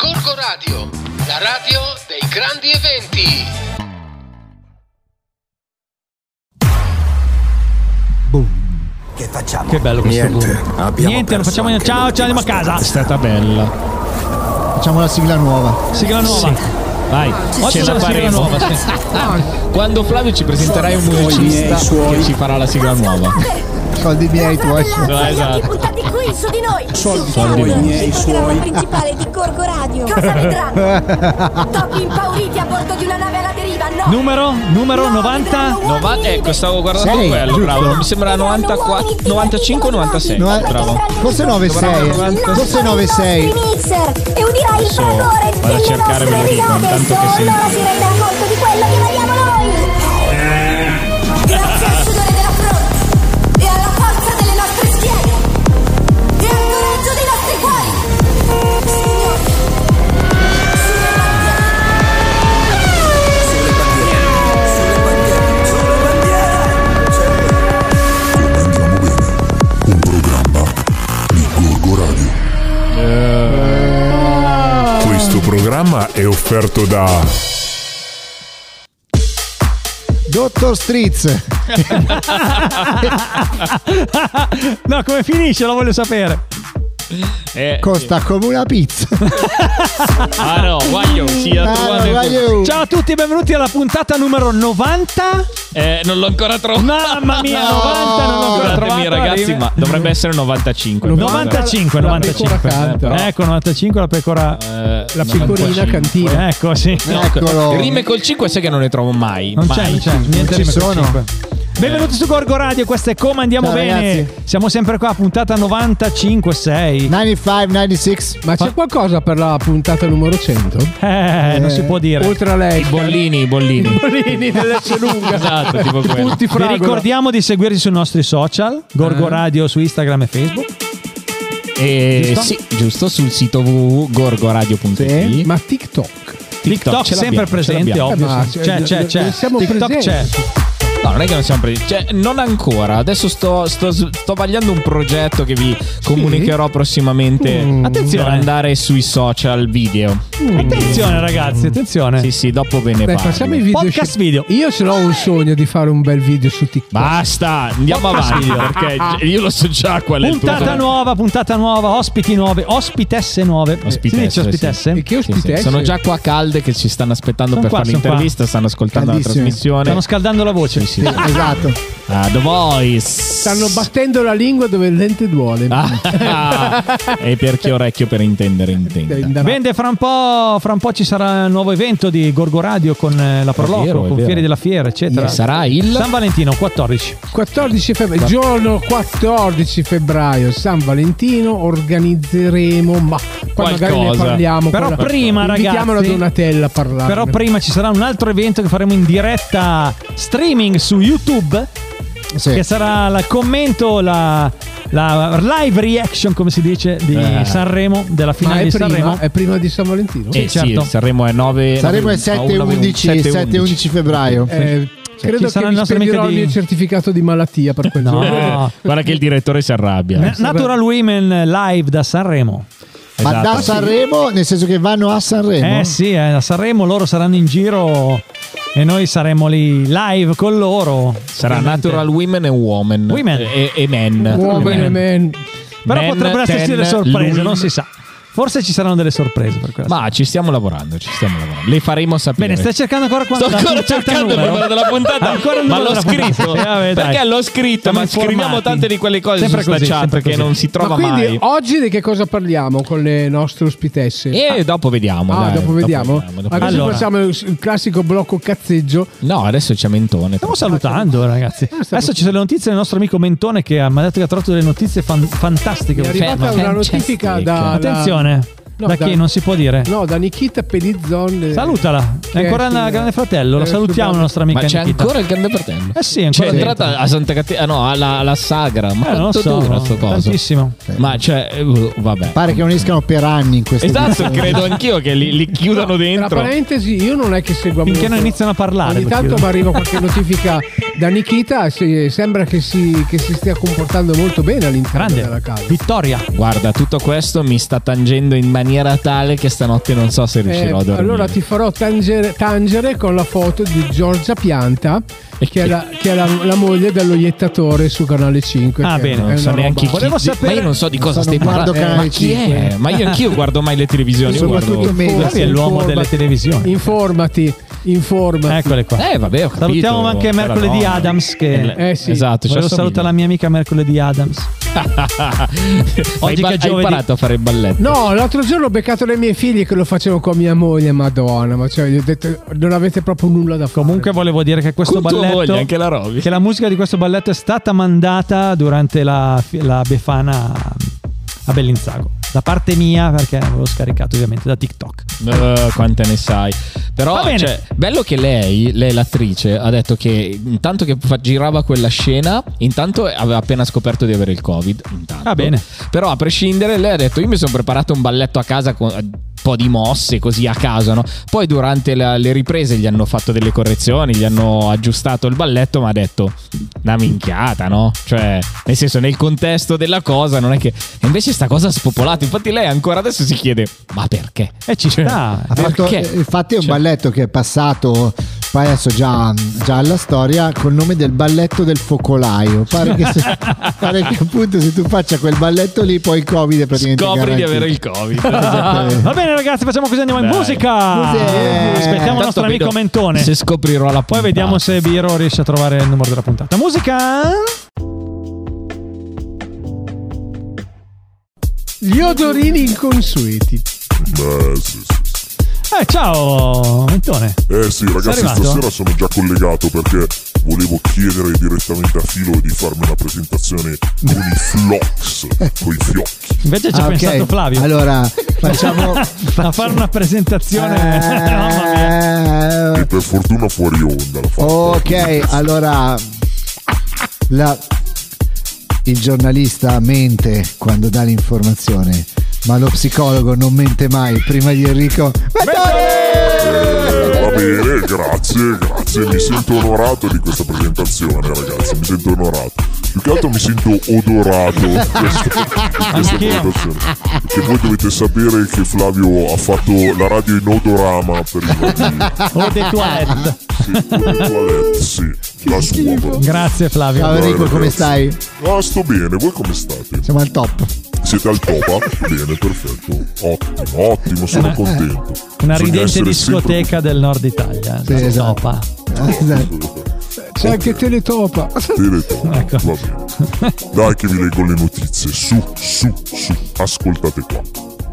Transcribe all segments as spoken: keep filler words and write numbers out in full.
Gorgo Radio, la radio dei grandi eventi. Boom. Che facciamo? Che bello questo Niente, boom. Niente, non facciamo niente. Ciao, ciao, andiamo a casa. È stata bella. Facciamo la sigla nuova. Sigla nuova. Sì. Vai, Oggi ce la faremo. nuova, sì. Quando Flavio ci presenterai un musicista che ci farà la sigla nuova. Soldi miei tuoi. Esatto. Puntati qui su di noi. Soldi, soldi miei, il programma principale di Gorgo Radio. Cosa vedranno? Topi impauriti a bordo di una nave alla deriva. No. Numero? Numero No, novanta? novanta, ecco, stavo guardando sei, quello, giusto? bravo. Mi sembra novantaquattro, novantacinque novantasei. No, eh, bravo. Forse nove sei. Forse nove sei. Mixer e udirai il Adesso fragore vado a delle cercare, ve lo nostre dico, risate. intanto che Solo sento. ora si renderà conto di quello che valiamo noi. Grazie al sudore della fronte e alla forza delle nostre schiene e al coraggio dei nostri cuori. Signori, sulle bandiere. Sulle bandiere. Sulle bandiere. Un programma di Gorgo Radio. Questo programma è offerto da Dottor Streets. No, come finisce? Lo voglio sapere. Eh, Costa come una pizza. Ah no, guaglio, sì, a Ah, tua- no, guaglio. Ciao a tutti e benvenuti alla puntata numero novanta. Eh, non l'ho ancora trovato. Mamma mia, novanta, non l'ho ancora Scusatemi trovato. ragazzi, ma dovrebbe essere novantacinque. novantacinque, La novantacinque. pecora canta. Ecco, novantacinque la pecora. Eh, La pecorina cantina. Ecco, sì. Eccolo. Rime col cinque sai che non ne trovo mai. Non c'è, mai. non c'è, niente ci rime col sono. cinque. Benvenuti su Gorgo Radio, questo è Come Andiamo Ciao, Bene. ragazzi. Siamo sempre qua, puntata novantacinque sei. novantacinque, novantasei. Ma c'è qualcosa per la puntata numero cento? Eh, non si può dire. Oltre a lei. I bollini, i bollini. Bollini dell'S lunga. Esatto, tipo quello. Punti Vi fragola. ricordiamo di seguirci sui nostri social, Gorgo Eh. Radio su Instagram e Facebook. E Giusto? sì, giusto, sul sito w w w punto gorgoradio punto i t. Ma TikTok. TikTok ce sempre l'abbiamo, ce presente, l'abbiamo. ovvio. Eh, ma sì. c'è- C'è, c'è, c'è. siamo TikTok presenti. c'è. No, non è che non siamo presi. Cioè, non ancora. Adesso sto, sto, sto vagliando un progetto che vi comunicherò prossimamente Mm. Attenzione. per andare sui social video. Attenzione ragazzi, attenzione. Sì, sì, dopo ve ne Dai, parlo. facciamo i video. Podcast video. Io ce l'ho un sogno di fare un bel video su TikTok. Basta, andiamo Podcast avanti video. perché io lo so già qual è il tuo. Puntata nuova, puntata nuova, ospiti nuove, ospitesse nuove. Ospitesse, si dice sì. ospitesse? E che Sì, sì. ospitesse? Sono già qua calde che ci stanno aspettando Sono per qua, fare sono l'intervista, stanno ascoltando Caldissime. la trasmissione. Stanno scaldando la voce. Sì, sì. Esatto. Ah, The Voice. Stanno battendo la lingua dove il dente duole. Ah, e per chi ha orecchio per intendere intende. Vende fra un po', fra un po' ci sarà un nuovo evento di Gorgo Radio con eh, la Proloco, vero, è con vero. Fieri della Fiera, eccetera. Sarà il San Valentino quattordici. quattordici febbraio, giorno quattordici febbraio, San Valentino, organizzeremo, ma poi magari ne Qualcosa. parliamo. Però poi- prima, invitiamo ragazzi, la Donatella a parlare. Però prima ci sarà un altro evento che faremo in diretta streaming su YouTube, Sì. che sarà il commento, la, la live reaction, come si dice, di Eh. Sanremo, della Ma finale è di prima, Sanremo. è prima di San Valentino? Eh, Sì, certo. sì, Sanremo è nove. Saremo il sette undici sette undici febbraio. Eh, credo Ci che sarà mi il nostro spedirò amico il di- mio certificato di malattia per quel No. giorno. Guarda che il direttore si arrabbia. Na- Natural Women live da Sanremo. Ma Esatto. da Sanremo, nel senso che vanno a Sanremo? Eh sì, eh, a Sanremo loro saranno in giro e noi saremo lì live con loro. Sarà Ovviamente. Natural Women e Women. Women. E, e Men. Uomini, man. Però Men, potrebbero esserci ten, delle sorprese, lui- non si sa. Forse ci saranno delle sorprese per quella. Ma ci stiamo lavorando, ci stiamo lavorando. Le faremo sapere. Bene, stai cercando ancora quando Sto la ancora puntata cercando il numero? numero della puntata, Ancora il ma numero l'ho della puntata. scritto. Sì, vabbè, dai. Perché l'ho scritto, Siamo ma scriviamo informati. tante di quelle cose Sempre su sta così, chat sempre che così. non si Ma trova quindi mai. oggi di che cosa parliamo con le nostre ospitesse? E dopo vediamo. Ah, dai, dopo vediamo. vediamo, dopo Adesso Allora. facciamo il il classico blocco cazzeggio. No, adesso c'è Mentone. Stiamo salutando, ragazzi. stiamo- Adesso ci sono le notizie del nostro amico Mentone che mi ha detto che ha trovato delle notizie fan- fantastiche. Mi è arrivata Ferma, una fantastic. notifica da... Attenzione, No, da da- chi non si può dire. No, da Nikita Pelizzon. eh, Salutala, è che ancora sul- una grande fratello. La eh, salutiamo, sul- la nostra amica Ma c'è Nikita. ancora il Grande Fratello? Eh sì, è Cioè, è ancora entrata dentro. a Santa Caterina, no, alla, alla Sagra. Ma Eh, non lo quanto so, dura sto coso? tantissimo. Ma cioè, eh, vabbè. Pare che non escano per anni in questo Esatto, credo anch'io che li, li chiudano Tra dentro. parentesi, io non è che segua Finché molto. non iniziano a parlare. Ogni perché tanto io- mi arriva qualche notifica da Nikita e si- sembra che si, che si stia comportando molto bene all'interno Grande della casa. vittoria. Guarda, tutto questo mi sta tangendo in maniera maniera tale che stanotte non so se riuscirò Eh, a dormire. allora ti farò tangere, tangere con la foto di Giorgia Pianta, E che è, la, che è la, la moglie dello iettatore su Canale cinque. Ah, che bene. è non una so roba- neanche chi. Volevo di- sapere- Ma io non so di cosa Non stai guardo parlando. Canale Ma chi è? cinque. Ma io anch'io guardo mai le televisioni. Io Soprattutto guardo... media. Lui è l'uomo Informati. delle televisioni. Informati, informati. Eccole qua. Eh, vabbè, ho capito. Salutiamo anche Era Mercoledì no. Adams che Eh sì. Esatto, ci volevo assomiglia. salutare la mia amica Mercoledì Adams. Oggi che hai è giovedì. imparato a fare il balletto. No, l'altro giorno ho beccato dai miei figli che lo facevo con mia moglie, madonna, ma cioè, gli ho detto, non avete proprio nulla da fare. Comunque volevo dire che questo Con tua balletto moglie, anche la Roby. che la musica di questo balletto è stata mandata durante la, la Befana a Bellinzago da parte mia, perché l'avevo scaricato ovviamente da TikTok. Uh, quante ne sai. Però Va bene. cioè, bello che lei, lei l'attrice, ha detto che intanto che fa- girava quella scena, intanto aveva appena scoperto di avere il Covid. Intanto. Va bene. Però a prescindere, lei ha detto: io mi sono preparato un balletto a casa con un po' di mosse così a caso, no? Poi durante la- le riprese gli hanno fatto delle correzioni, gli hanno aggiustato il balletto, ma ha detto una minchiata, no? Cioè, nel senso, nel contesto della cosa non è che... E invece sta cosa ha spopolato. Infatti lei ancora adesso si chiede: ma perché? E ci Cioè, sta. Ha fatto, Perché? eh, infatti è un Cioè- balletto che è passato poi adesso già, già alla storia col nome del balletto del focolaio. Pare che, se- pare che appunto se tu faccia quel balletto lì poi il Covid è praticamente Scopri di garantito. avere il Covid. Esattamente. Va bene ragazzi, facciamo così, andiamo in Dai. musica. Musica. Aspettiamo il Tanto nostro amico vedo Mentone. se scoprirò la Poi puntata. vediamo se Biro riesce a trovare il numero della puntata. Musica. Gli odorini inconsueti. Beh, sì, sì. Eh, ciao Mentone. Eh sì, ragazzi, arrivato? stasera sono già collegato perché volevo chiedere direttamente a Filo di farmi una presentazione con i flox, con i fiocchi. Invece ci ha Ah, ok. pensato Flavio Allora facciamo a fare una presentazione. Mamma mia. E per fortuna fuori onda la fa. Ok, allora la- il giornalista mente quando dà l'informazione, ma lo psicologo non mente mai. Prima di Enrico, Eh, va bene, grazie, grazie. Mi sento onorato di questa presentazione, ragazzi. Mi sento onorato. Più che altro mi sento odorato di questa, di questa presentazione. Perché voi dovete sapere che Flavio ha fatto la radio in odorama per i bambini. O de toilette. Sì, o di toilette, sì. La sua però. Grazie Flavio. ciao Enrico, come ragazzi. stai? Ah, sto bene, voi come state? Siamo al top. Siete al top? Bene, perfetto. Ottimo, ottimo, sono Una- contento. Una Bisogna ridente essere discoteca del nord Italia. Sì, esatto. Topa. Esatto. C'è anche Teletopa. sempre- Teletop, Ecco. va bene. Dai che vi leggo le notizie. Su, su, su. Ascoltate qua.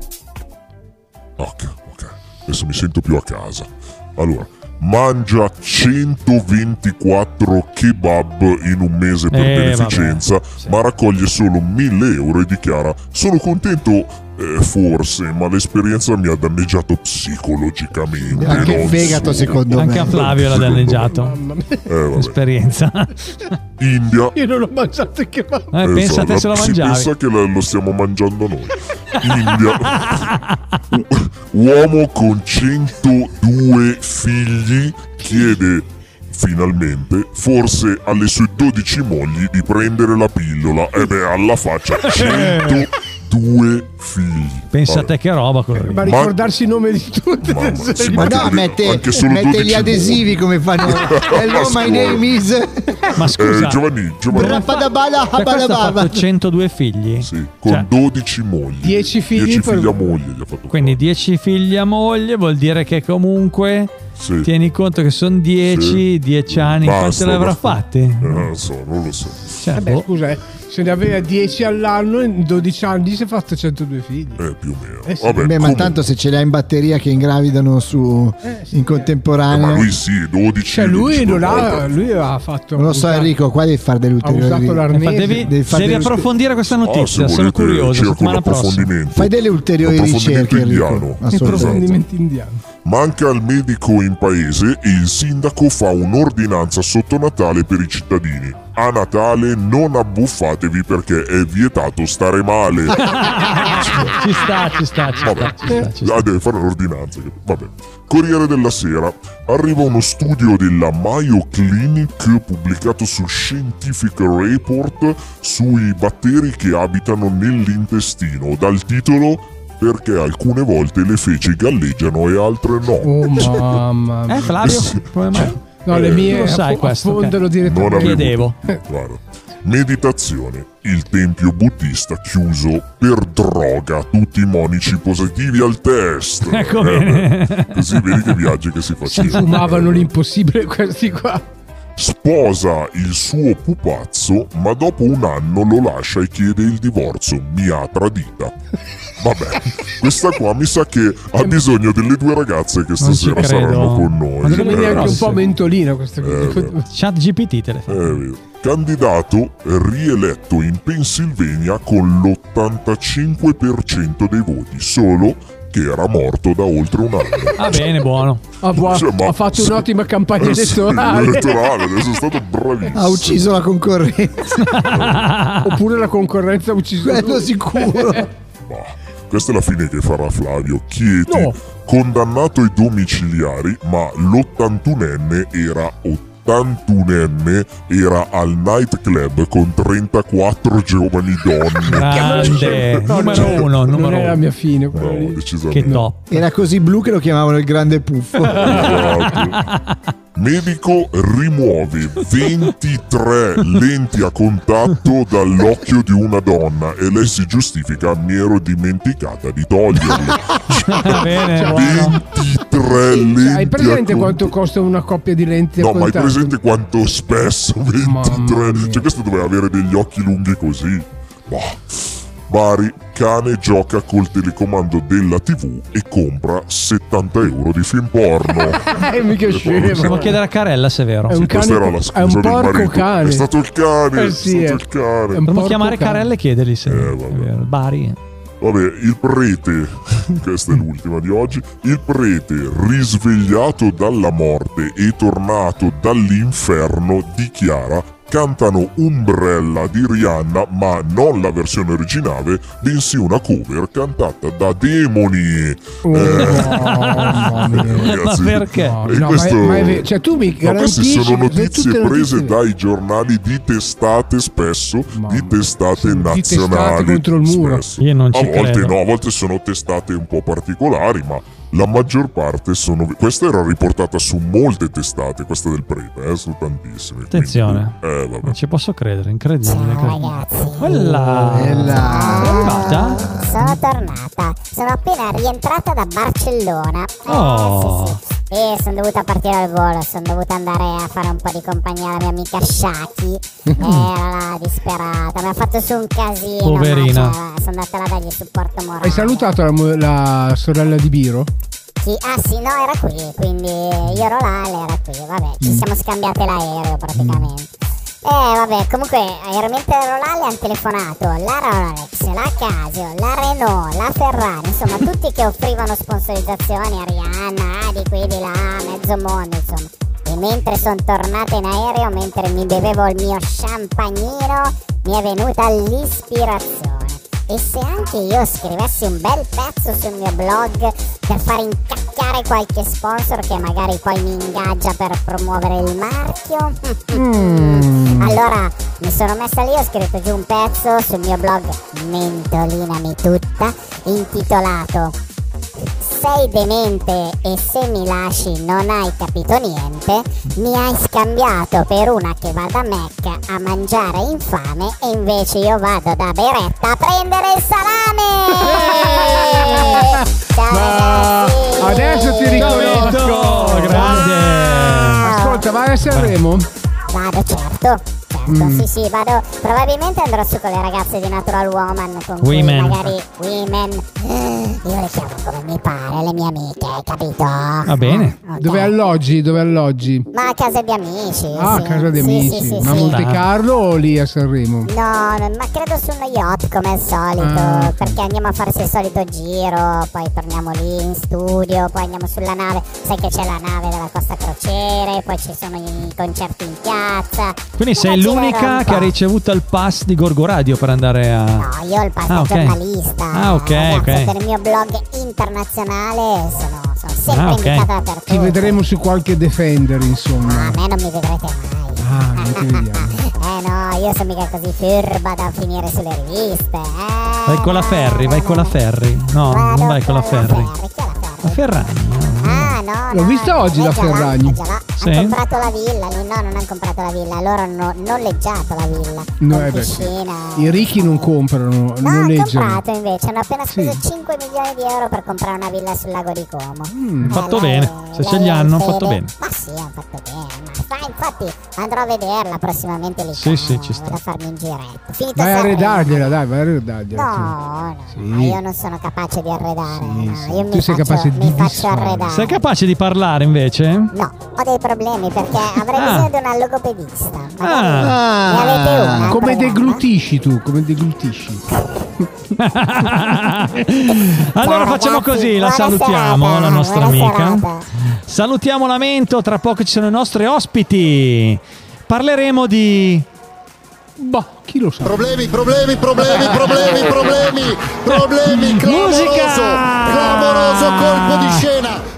Ok, ok. Adesso mi sento più a casa. Allora, mangia centoventiquattro kebab in un mese per Eh, beneficenza, ma raccoglie solo mille euro e dichiara: sono contento. Eh, forse, ma l'esperienza mi ha danneggiato psicologicamente. Anche il non fegato solo. secondo Anche me. a Flavio l'ha danneggiato. Mamma mia. Eh, vabbè. Esperienza. India. Io non ho mangiato che va. Eh, pensa a te se lo si mangiavi. pensa che la- lo stiamo mangiando noi. India. U- Uomo con centodue figli chiede finalmente, forse alle sue dodici mogli, di prendere la pillola. E beh, alla faccia, centodue figli. Pensa a Allora, te che roba quello lì. Ma ricordarsi il nome di tutte. Mamma, sì, Ma Anche no, le- mette, anche solo mette gli dodici adesivi come fanno. Hello, my name is. Ma scusa, Eh, Giovanni, Giovanni. Rapadabala, cioè questo ha habalababa. fatto centodue figli. Sì, con Cioè, dodici mogli. dieci figli dieci per- figli a moglie gli ha fatto quindi fare. dieci figli a moglie vuol dire che comunque Sì. tieni conto che sono dieci, Sì. dieci anni, Basta, quanti le avrà basta. fatti? Eh, non lo so, non lo so. Cioè, Vabbè, boh. scusa, eh, se ne aveva dieci all'anno, in dodici anni si è fatto centodue figli. Eh, più o meno. Eh sì. Vabbè, Beh, ma comunque. tanto se ce li ha in batteria che ingravidano su Eh, sì. in contemporanea. Eh, ma lui sì, dodici. Cioè, lui dodici non ha. volte. Lui ha fatto. Non lo so, usato- Enrico, qua devi fare delle Ha ulteriori. usato Infatti l'arnese. devi, devi fare devi delle- approfondire questa Ah, se notizia, sono volete, curioso. cerco Settimana prossima. l'approfondimento. Fai delle ulteriori Approfondimento ricerche, Enrico. indiano. I Assolutamente. approfondimenti indiani. Manca il medico in paese e il sindaco fa un'ordinanza sotto Natale per i cittadini. A Natale non abbuffatevi perché è vietato stare male. Ci sta, ci sta, ci Vabbè, sta, ci sta, ci sta. ah, deve fare l'ordinanza. Vabbè. Corriere della Sera. Arriva uno studio della Mayo Clinic pubblicato su Scientific Report sui batteri che abitano nell'intestino. Dal titolo: perché alcune volte le feci galleggiano e altre no. Oh mamma mia. Eh Flavio, come mai? No, le mie lo sai aff- questo, affondano ok. direttamente. Non avevo- Chiedevo. Guarda. Meditazione. Il tempio buddista chiuso per droga. Tutti i monici positivi al test. Ecco Eh, bene. beh, così vedi che viaggi che si Si facevano. fumavano l'impossibile questi qua. Sposa il suo pupazzo, ma dopo un anno lo lascia e chiede il divorzio. Mi ha tradita. Vabbè, questa qua mi sa che ha bisogno delle due ragazze che Non ci stasera credo. saranno con noi. Ma dove Quindi Eh, anche un grossi. po' mentolina questa Eh, cosa. beh. Chat G P T te le fa. Eh, vero. Candidato rieletto in Pennsylvania con l'ottantacinque per cento dei voti, solo che era morto da oltre un anno. Ah bene, buono. Ah, buah, Cioè, ma- ha fatto sì. un'ottima campagna Eh, sì, elettorale. elettorale, adesso è stato bravissimo. Ha ucciso la concorrenza. Oppure la concorrenza ha ucciso Quello lui. sicuro. Ma questa è la fine che farà Flavio. Chieti, No. condannato ai domiciliari, ma l'ottantunenne era ottantunenne, era al nightclub con trentaquattro giovani donne. Grande. No, Numero no, uno, non numero è la uno. mia fine quella No, lì. decisamente. Che top. Era così blu che lo chiamavano il grande puffo. Esatto. Medico rimuove ventitré lenti a contatto dall'occhio di una donna e lei si giustifica: mi ero dimenticata di toglierle. Va bene, buono. ventitré lenti. Cioè, hai presente a quanto contatto? costa una coppia di lenti a No, ma hai contatto? presente quanto spesso? Mamma ventitré. mia. Cioè, questo doveva avere degli occhi lunghi così. Boh. Bari, cane gioca col telecomando della tivù e compra settanta euro di film porno. Eh, mica scemo. Possiamo chiedere a Carella se è vero. È un Questa cane- era la è scusa un del porco marito. cane. È stato il cane, Eh è sì, stato è- il cane. è un Dobbiamo porco chiamare cane. Carella e chiedergli se Eh, è vabbè. vero. Bari. Vabbè, il prete, questa è l'ultima di oggi, il prete risvegliato dalla morte e tornato dall'inferno dichiara: cantano Umbrella di Rihanna, ma non la versione originale, bensì una cover cantata da demoni. Oh, mamma mia. Ragazzi, Ma perché? No, e no, questo- ma è- ma è vero. Cioè, tu mi No, queste garantisci sono che notizie tutte le prese notizie- dai giornali di testate spesso, Mamma di testate mia. Di testate nazionali. contro il muro. spesso. Io non ci a volte credo. no, a volte sono testate un po' particolari, ma la maggior parte sono. Questa era riportata su molte testate, questa del prete, eh, su tantissime. Attenzione. Quindi, eh, vabbè. Non ci posso credere, incredibile. Ciao incredibile. ragazzi. Quella. Bella. È arrivata? Sono tornata. Sono appena rientrata da Barcellona. Eh, Oh. sì, sì. E sono dovuta partire al volo. Sono dovuta andare a fare un po' di compagnia alla mia amica Shaki. Era là disperata. Mi ha fatto su un casino. Poverina. ma, cioè, sono andata là a dargli supporto morale. Hai salutato la, mo- la sorella di Biro? Sì, ah sì, no, era qui. Quindi io ero là, lei era qui. Vabbè, ci siamo scambiate l'aereo praticamente. Eh vabbè, comunque ero mentre ero là le hanno telefonato la Rolex, la Casio, la Renault, la Ferrari, insomma tutti che offrivano sponsorizzazioni a Rihanna, ah, di qui di là, mezzo mondo insomma. E mentre sono tornata in aereo, mentre mi bevevo il mio champagnino, mi è venuta l'ispirazione. E se anche io scrivessi un bel pezzo sul mio blog per far incacchiare qualche sponsor che magari poi mi ingaggia per promuovere il marchio? Allora mi sono messa lì, ho scritto giù un pezzo sul mio blog Mentolinami tutta, intitolato Sei demente e se mi lasci non hai capito niente, mi hai scambiato per una che va da Mac a mangiare infame e invece io vado da Beretta a prendere il salame. Ciao ragazzi. Adesso ti riconosco. Grande. Ascolta, vai a Sanremo? Vado, certo. Certo, sì, sì, vado. Probabilmente andrò su con le ragazze di Natural Woman con cui Women. magari women. eh, Io le chiamo come mi pare, le mie amiche, capito? Va bene. Ok. Dove alloggi? Dove alloggi? Ma a casa di amici. Ah, a sì. casa di Sì, amici. sì, sì, Ma a sì. Monte Carlo o lì a Sanremo? No, no, ma credo su uno yacht come al solito, Ah. perché andiamo a farsi il solito giro, poi torniamo lì in studio, poi andiamo sulla nave, sai che c'è la nave della Costa Crociere, poi ci sono i concerti in piazza. Quindi Una sei girerò l'unica un che ha po'. ricevuto il pass di Gorgo Radio per andare a... No, io ho il pass Ah, da ok. giornalista. Ah, ok, ragazzi, ok. Per il mio blog internazionale sono, sono sempre Ah, ok. invitata dappertutto. Ti vedremo su qualche Defender, insomma. Ma a me non mi vedrete mai. Ah, non ti vediamo. Eh no, io sono mica così furba da finire sulle riviste. Eh, Vai con la Ferri, vai con la Ferri. No, Vado non vai con la Ferri. Ferri. Chi è la Ferri? La Ferragni. Ah no, L'ho no, vista oggi è la già là, Ferragni. è già là. Sì? Ha comprato la villa, lui no, non hanno comprato la villa, loro hanno noleggiato la villa. No, con eh beh, sì. piscina. I ricchi non comprano, No, hanno noleggiano. comprato invece, hanno appena speso Sì. cinque milioni di euro per comprare una villa sul lago di Como. Mm. Fatto lei- bene. Se ce lei li è hanno, in fatto fede. bene. Ma sì, hanno fatto bene. Ma fa- infatti andrò a vederla prossimamente lì. Sì, sì, ci sta. Vado a farmi un giretto. Finito Vai a Sanremo. arredargliela, dai, vai a arredargliela. No, no, Sì. no, io non sono capace di arredare. Sì, no. sì. Io Tu mi sei faccio, capace mi di faccio disfare. arredare. Sei capace di parlare invece? No, ho dei problemi perché avrei Ah. bisogno di una logopedista. Magari Ah. ne avete una? al Come programma? deglutisci tu, come deglutisci. Allora Ciao, facciamo ragazzi, così, la buona salutiamo, serata, la nostra buona amica. serata. Salutiamo Lamento, tra poco ci sono i nostri ospiti. Parleremo di... Boh, chi lo sa? Problemi, problemi, problemi, problemi, problemi, problemi, clamoroso, Musica! clamoroso colpo di scena.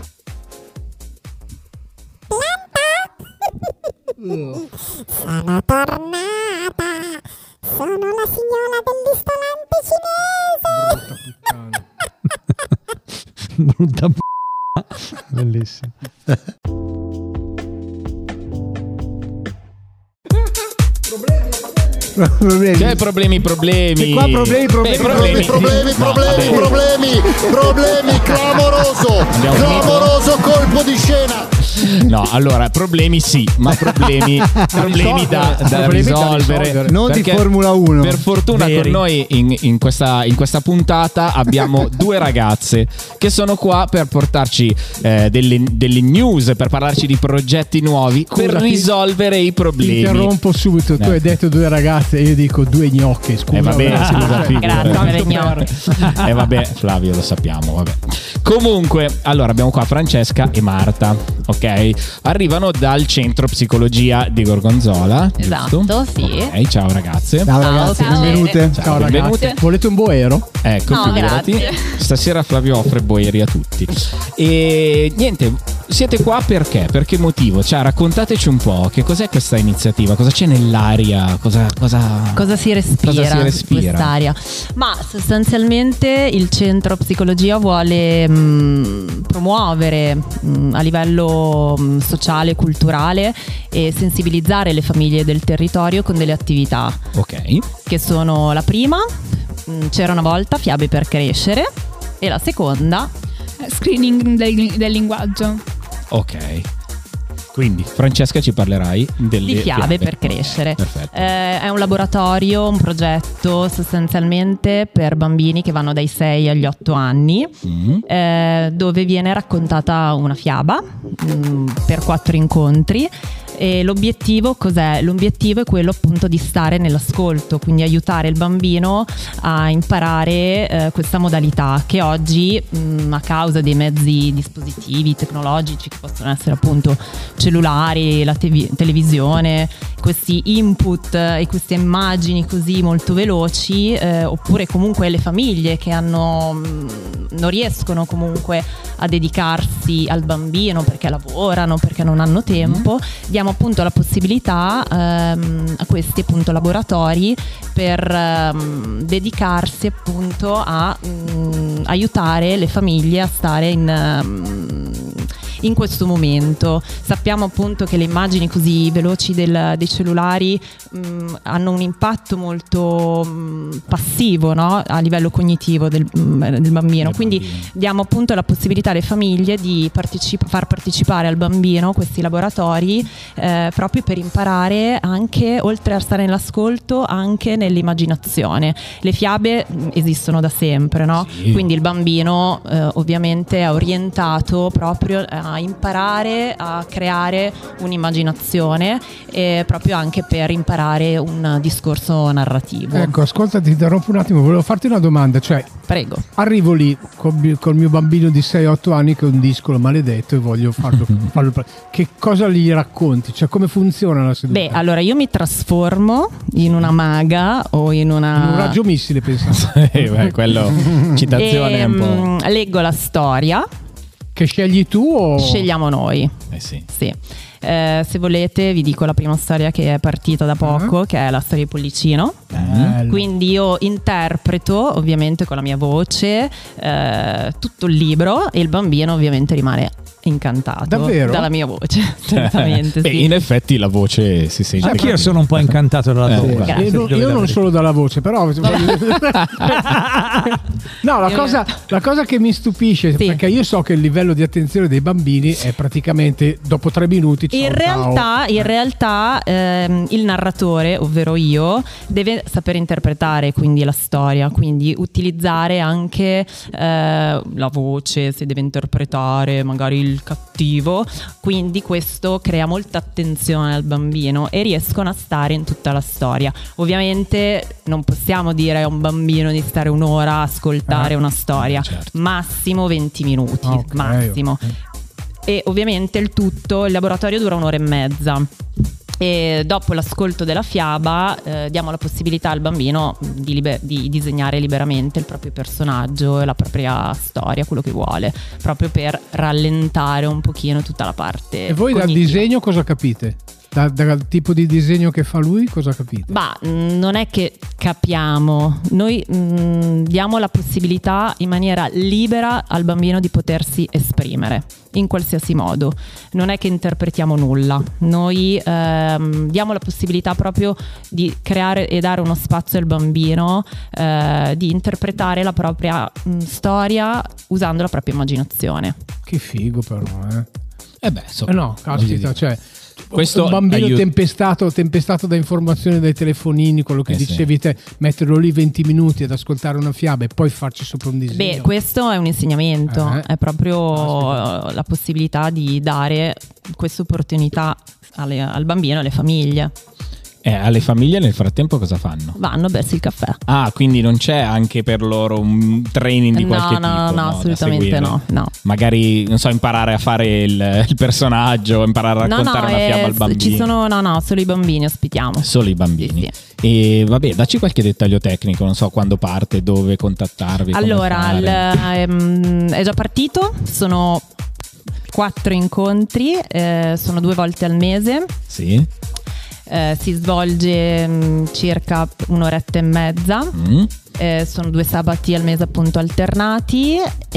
Sono tornata. Sono la signora dell'istolante cinese. Brutta p***a. Bellissimo. C'è problemi, problemi. E qua problemi, problemi, Beh, Problemi, problemi, No, problemi, vabbè. problemi, problemi, clamoroso, Abbiamo finito? clamoroso colpo di scena. No, allora, problemi sì, ma problemi, problemi da, da Problemi da risolvere. risolvere. Non di Perché Formula uno. Per fortuna Veri. con noi in, in questa, in questa puntata abbiamo due ragazze che sono qua per portarci eh, delle, delle news, per parlarci di progetti nuovi, per Scusa, ti- risolvere i Ti problemi. interrompo subito, tu Eh. hai detto due ragazze e io dico due gnocche, scusa. Eh vabbè, però- scusa, Cioè, figurati. Grazie tanto per le per- gnocche. Eh vabbè, Flavio, lo sappiamo, vabbè. Comunque, allora abbiamo qua Francesca e Marta, ok? Arrivano dal centro psicologia di Gorgonzola, Esatto, giusto? sì. Ok, ciao ragazze. Ciao ragazzi, ciao. benvenute. Ciao benvenute. ragazzi, volete un boero? Ecco, No, figurati. grazie. Stasera Flavio offre boeri a tutti. E niente, siete qua perché? Per che motivo? Cioè, raccontateci un po', che cos'è questa iniziativa? Cosa c'è nell'aria? Cosa, cosa... Cosa si respira, Cosa si respira? quest'area? Ma sostanzialmente il centro psicologia vuole mh, promuovere mh, a livello mh, sociale, culturale e sensibilizzare le famiglie del territorio con delle attività Ok. che sono la prima, mh, c'era una volta Fiabe per crescere, e la seconda Screening del, del linguaggio. Ok. Quindi, Francesca, ci parlerai delle di fiabe per crescere. Perfetto. Eh, è un laboratorio, un progetto sostanzialmente per bambini che vanno dai sei agli otto anni, Mm. eh, dove viene raccontata una fiaba mh, per quattro incontri. E l'obiettivo cos'è? L'obiettivo è quello appunto di stare nell'ascolto, quindi aiutare il bambino a imparare eh, questa modalità che oggi mh, a causa dei mezzi dispositivi tecnologici che possono essere appunto cellulari, la tevi- televisione, questi input e queste immagini così molto veloci, eh, oppure comunque le famiglie che hanno mh, non riescono comunque a dedicarsi al bambino perché lavorano, perché non hanno tempo, diamo appunto la possibilità ehm, a questi appunto laboratori per ehm, dedicarsi appunto a mh, aiutare le famiglie a stare in ehm, in questo momento. Sappiamo appunto che le immagini così veloci del, dei cellulari mh, hanno un impatto molto mh, passivo, no? A livello cognitivo del, mh, del bambino, quindi diamo appunto la possibilità alle famiglie di partecip- far partecipare al bambino questi laboratori eh, proprio per imparare anche, oltre a stare nell'ascolto, anche nell'immaginazione. Le fiabe mh, esistono da sempre, no? Sì. Quindi il bambino eh, ovviamente è orientato proprio a imparare a creare un'immaginazione e proprio anche per imparare un discorso narrativo. Ecco, ascolta, ti interrompo un attimo, volevo farti una domanda, cioè Prego. arrivo lì col, col mio bambino di sei otto anni che è un discolo maledetto e voglio farlo, farlo che cosa gli racconti? Cioè come funziona la seduta? Beh, allora io mi trasformo in una maga o in una... un raggio missile, pensate. Eh, beh, quello citazione e, è un po'. mm, leggo la storia. Che scegli tu o Scegliamo noi. Eh sì. Sì. Eh, se volete vi dico la prima storia che è partita da poco, uh-huh. che è la storia di Pollicino. Bello. Quindi io interpreto ovviamente con la mia voce eh, tutto il libro e il bambino ovviamente rimane incantato Davvero? dalla mia voce. Assolutamente Beh, sì. in effetti la voce si sente. Anch'io sono un po' incantato dalla Eh, tua voce. grazie. Io, non- io non solo dalla voce, però. No, la Io- cosa, la cosa che mi stupisce, Sì. perché io so che il livello di attenzione dei bambini è praticamente dopo tre minuti. Ciao, In realtà, ciao. in realtà ehm, il narratore, ovvero io, deve saper interpretare quindi la storia, quindi utilizzare anche eh, la voce, se deve interpretare magari il cattivo, quindi questo crea molta attenzione al bambino e riescono a stare in tutta la storia. Ovviamente non possiamo dire a un bambino di stare un'ora a ascoltare Eh, una storia, certo. massimo venti minuti, Ah, ok, massimo. ok. E ovviamente il tutto, il laboratorio dura un'ora e mezza. E dopo l'ascolto della fiaba eh, diamo la possibilità al bambino di, liber- di disegnare liberamente il proprio personaggio e la propria storia, quello che vuole, proprio per rallentare un pochino tutta la parte. E voi dal cognitiva. disegno cosa capite? Da- dal tipo di disegno che fa lui cosa capite? Bah, mh, non è che capiamo, noi mh, diamo la possibilità in maniera libera al bambino di potersi esprimere in qualsiasi modo, non è che interpretiamo nulla, noi ehm, diamo la possibilità proprio di creare e dare uno spazio al bambino eh, di interpretare la propria mh, storia usando la propria immaginazione. Che figo però, eh. Eh beh, so- Eh no, caspita, cioè Questo un bambino aiuta- tempestato, tempestato da informazioni dai telefonini, quello che Eh sì. dicevi te, metterlo lì venti minuti ad ascoltare una fiaba e poi farci sopra un disegno. Beh, questo è un insegnamento, Eh. è proprio la possibilità di dare questa opportunità alle- al bambino e alle famiglie. Eh, alle famiglie nel frattempo cosa fanno? Vanno a bersi il caffè. Ah, quindi non c'è anche per loro un training di No, qualche no, tipo? no, da assolutamente seguire? no, no. Magari, non so, imparare a fare il, il personaggio, imparare a No, raccontare no, una fiaba eh, al bambino. ci sono, no, no, solo i bambini ospitiamo. Solo i bambini. Sì, E vabbè, dacci qualche dettaglio tecnico, non so quando parte, dove contattarvi. come Allora, fare. il, ehm, è già partito, sono quattro incontri, eh, sono due volte al mese. Sì. Eh, si svolge mh, circa un'oretta e mezza. Mm. Eh, sono due sabati al mese appunto alternati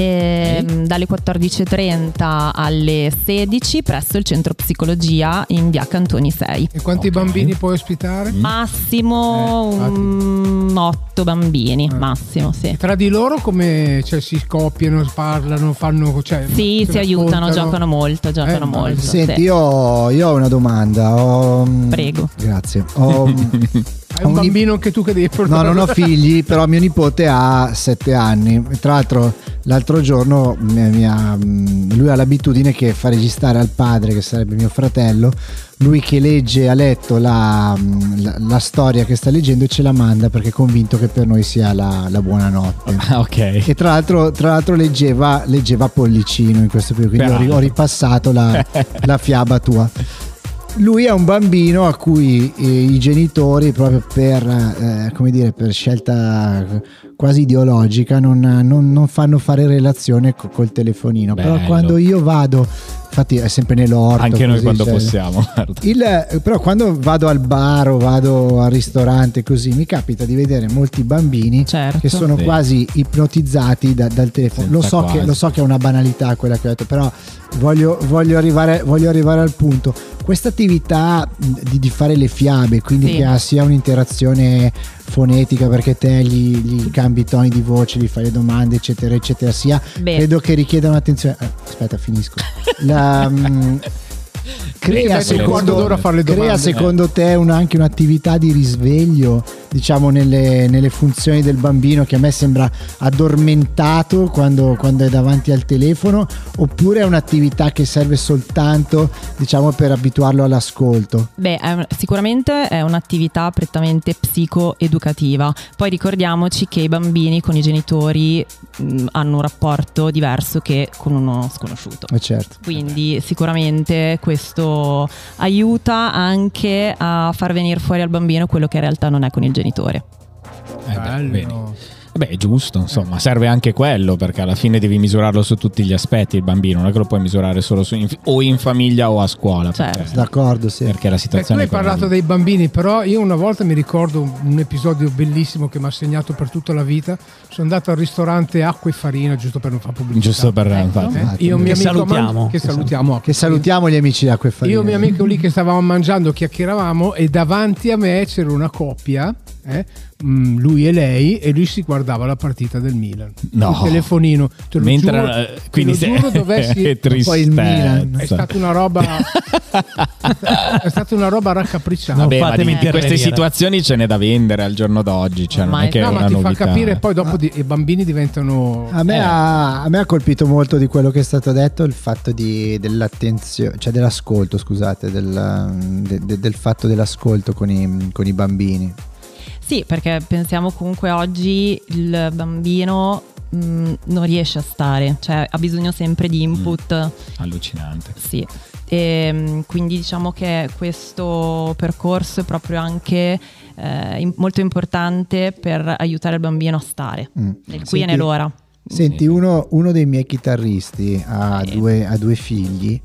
e, mh, dalle quattordici e trenta alle sedici presso il centro psicologia in via Cantoni sei. E quanti Ok. bambini puoi ospitare? Massimo Eh, infatti. um, otto bambini, Eh. massimo, sì. Tra di loro come, cioè, si scoppiano, parlano, fanno, cioè, Sì, si aiutano, raccontano? giocano molto, giocano Eh, molto. Senti, sì. io, io ho una domanda. Ho, Prego. Grazie. Ho, Hai un ho un- bambino anche tu che devi No, portare. non ho figli, però mio nipote ha sette anni. Tra l'altro, l'altro giorno mi- mi ha- lui ha l'abitudine che fa registrare al padre, che sarebbe mio fratello, lui che legge a letto la, la, la storia che sta leggendo e ce la manda perché è convinto che per noi sia la, la buonanotte. Ah, ok. E tra l'altro, tra l'altro leggeva, leggeva Pollicino in questo periodo, quindi ho, ri- ho ripassato la, la fiaba tua. Lui è un bambino a cui eh, i genitori, proprio per, eh, come dire, per scelta quasi ideologica, non, non- non fanno fare relazione co- col telefonino. Però Bello. quando io vado, infatti è sempre nell'orto. Anche noi così, quando cioè, possiamo. guarda. il- però quando vado al bar o vado al ristorante così mi capita di vedere molti bambini Certo. che sono Sì. quasi ipnotizzati da- dal telefono. Lo Senza so, che, quasi. lo so che è una banalità quella che ho detto, però voglio, voglio, arrivare, voglio arrivare al punto. Questa attività di, di fare le fiabe, quindi Sì. che ha sia un'interazione fonetica perché te gli, gli cambi i toni di voce, gli fai le domande eccetera eccetera, sia Beh. credo che richieda un'attenzione. eh, aspetta, finisco. La, mm, crea, metti il quarto secondo, d'ora a fare le crea domande. secondo te un- anche un'attività di risveglio, diciamo, nelle, nelle funzioni del bambino, che a me sembra addormentato quando, quando è davanti al telefono, oppure è un'attività che serve soltanto, diciamo, per abituarlo all'ascolto? Beh, è un- sicuramente è un'attività prettamente psicoeducativa. Poi ricordiamoci che i bambini con i genitori mh, hanno un rapporto diverso che con uno sconosciuto. Eh certo. Quindi sicuramente questo aiuta anche a far venire fuori al bambino quello che in realtà non è con il genitore. Eh beh, Bello. bene. Beh, è giusto, insomma, serve anche quello, perché alla fine devi misurarlo su tutti gli aspetti il bambino, non è che lo puoi misurare solo su in, o in famiglia o a scuola. Certo. Perché, D'accordo, sì. perché la Eh, tu situazione hai è quella parlato lì. dei bambini, però io una volta mi ricordo un, un episodio bellissimo che mi ha segnato per tutta la vita. Sono andato al ristorante Acqua e Farina, giusto per non fare pubblicità. Giusto per Ecco. infatti. Eh, io, Che mio amico salutiamo. man- che salutiamo, Che salutiamo gli amici di Acqua e Farina. Io e mio amico lì che stavamo mangiando, chiacchieravamo, e davanti a me c'era una coppia, eh, mh, lui e lei, e lui si guardava la partita del Milan. No. Il telefonino, te lo Mentre giuro, eh, te quindi lo se- giuro, dovessi- è tristezza. Poi il Milan. è stata una roba è stata una roba raccapricciata. No. Vabbè, ma di, Fatemi di queste intervenire. situazioni ce n'è da vendere al giorno d'oggi, cioè non Ormai è che No, è ma una ti fa novità. capire, poi dopo di- i bambini diventano A me, Eh. ha, a me ha colpito molto di quello che è stato detto il fatto di, dell'attenzione, cioè dell'ascolto, scusate, del, de- de- del fatto dell'ascolto con i, con i bambini. Sì, perché pensiamo comunque oggi il bambino mh, non riesce a stare, cioè ha bisogno sempre di input. Allucinante. Sì. E, mh, quindi diciamo che questo percorso è proprio anche eh, in- molto importante per aiutare il bambino a stare Mm. nel qui e Senti- nell'ora. Senti, uno, uno dei miei chitarristi ha, Sì. due, ha due figli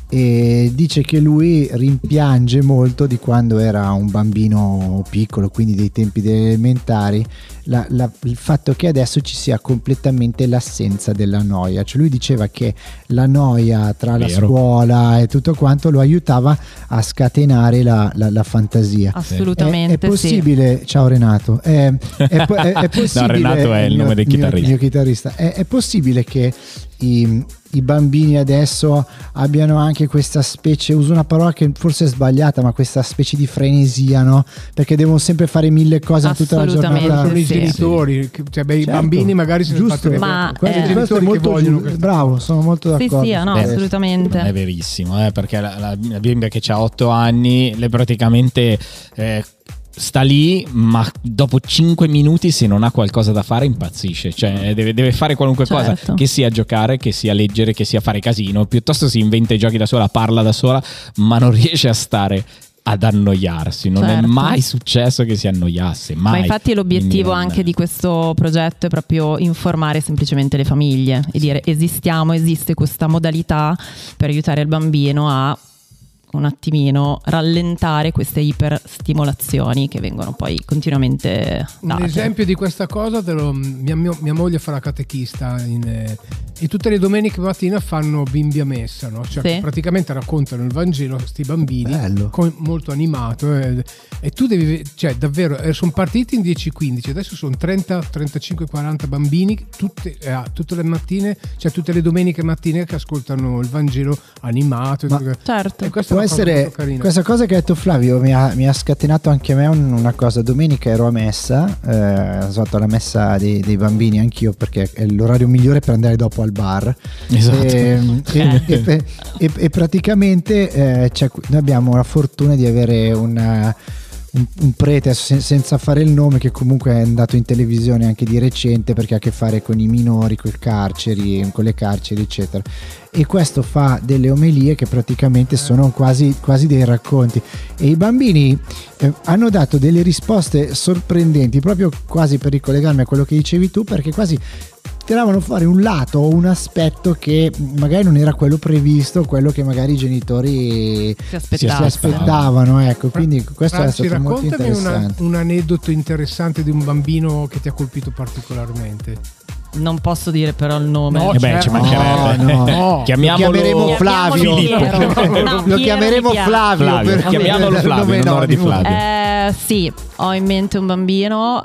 e dice che lui rimpiange molto di quando era un bambino piccolo, quindi dei tempi delle elementari, la- la- il fatto che adesso ci sia completamente l'assenza della noia. Cioè lui diceva che la noia tra la Vero. scuola e tutto quanto lo aiutava a scatenare la, la- la fantasia. Assolutamente È, è possibile, ciao Renato, è, è po- è- è possibile, No, Renato è il mio- nome del mio- chitarrista. mio chitarrista, è, è possibile che i, i bambini adesso abbiano anche questa specie, uso una parola che forse è sbagliata, ma questa specie di frenesia, no? Perché devono sempre fare mille cose in tutta la Assolutamente, giornata. sono i sì. genitori, che- cioè, beh, i Certo, bambini magari se ne giusto. sbatterebbero. Ma, Questo- eh, i questo è genitori che molto vogliono giusto. questa- Bravo, sono molto Sì, d'accordo. sì, no, su questo. assolutamente. È verissimo, eh, perché la, la, la bimba che ha otto anni, le praticamente eh, sta lì, ma dopo cinque minuti se non ha qualcosa da fare impazzisce, cioè deve, deve fare qualunque Certo. cosa, che sia giocare, che sia leggere, che sia fare casino, piuttosto si inventa i giochi da sola, parla da sola, ma non riesce a stare ad annoiarsi, non Certo. è mai successo che si annoiasse, mai. Ma infatti l'obiettivo Quindi non- anche di questo progetto è proprio informare semplicemente le famiglie e dire esistiamo, esiste questa modalità per aiutare il bambino a un attimino rallentare queste iperstimolazioni che vengono poi continuamente Un date. esempio di questa cosa te lo- mia, mia- mia moglie fa la catechista in, eh, e tutte le domeniche mattina fanno bimbi a messa, no? Cioè Sì. che praticamente raccontano il Vangelo a questi bambini, Bello. con- molto animato, eh, e tu devi, cioè davvero, eh, sono partiti in dieci quindici, adesso sono trenta, trentacinque, quaranta bambini tutte, eh, tutte le mattine, cioè tutte le domeniche mattine che ascoltano il Vangelo animato. Ma- e- Certo. e questa Può è una cosa essere molto carina. questa cosa che ha detto Flavio mi ha, mi ha scatenato anche a me un- una cosa. Domenica ero a messa, eh, sono stato alla messa dei, dei bambini anch'io perché è l'orario migliore per andare dopo al bar. Esatto. E, e- e- e- e praticamente eh, c'è- noi abbiamo la fortuna di avere una- un, un prete, se- senza fare il nome, che comunque è andato in televisione anche di recente perché ha a che fare con i minori, con i carceri, con le carceri eccetera, e questo fa delle omelie che praticamente sono quasi, quasi dei racconti, e i bambini eh, hanno dato delle risposte sorprendenti, proprio quasi per ricollegarmi a quello che dicevi tu, perché quasi tiravano fuori un lato o un aspetto che magari non era quello previsto, quello che magari i genitori Si si aspettava. aspettavano, ecco, quindi questo è Franci, stato molto raccontami una- interessante. un aneddoto interessante di un bambino che ti ha colpito particolarmente. Non posso dire però il nome. No, Eh beh, ci certo. mancherebbe. No, no. Chiamiamolo Lo chiameremo Flavio. Piero. No, Lo Piero chiameremo mi piace. Flavio, Flavio, per chiamiamolo il Flavio, nome in onore di anonimo. Flavio. Eh, sì, ho in mente un bambino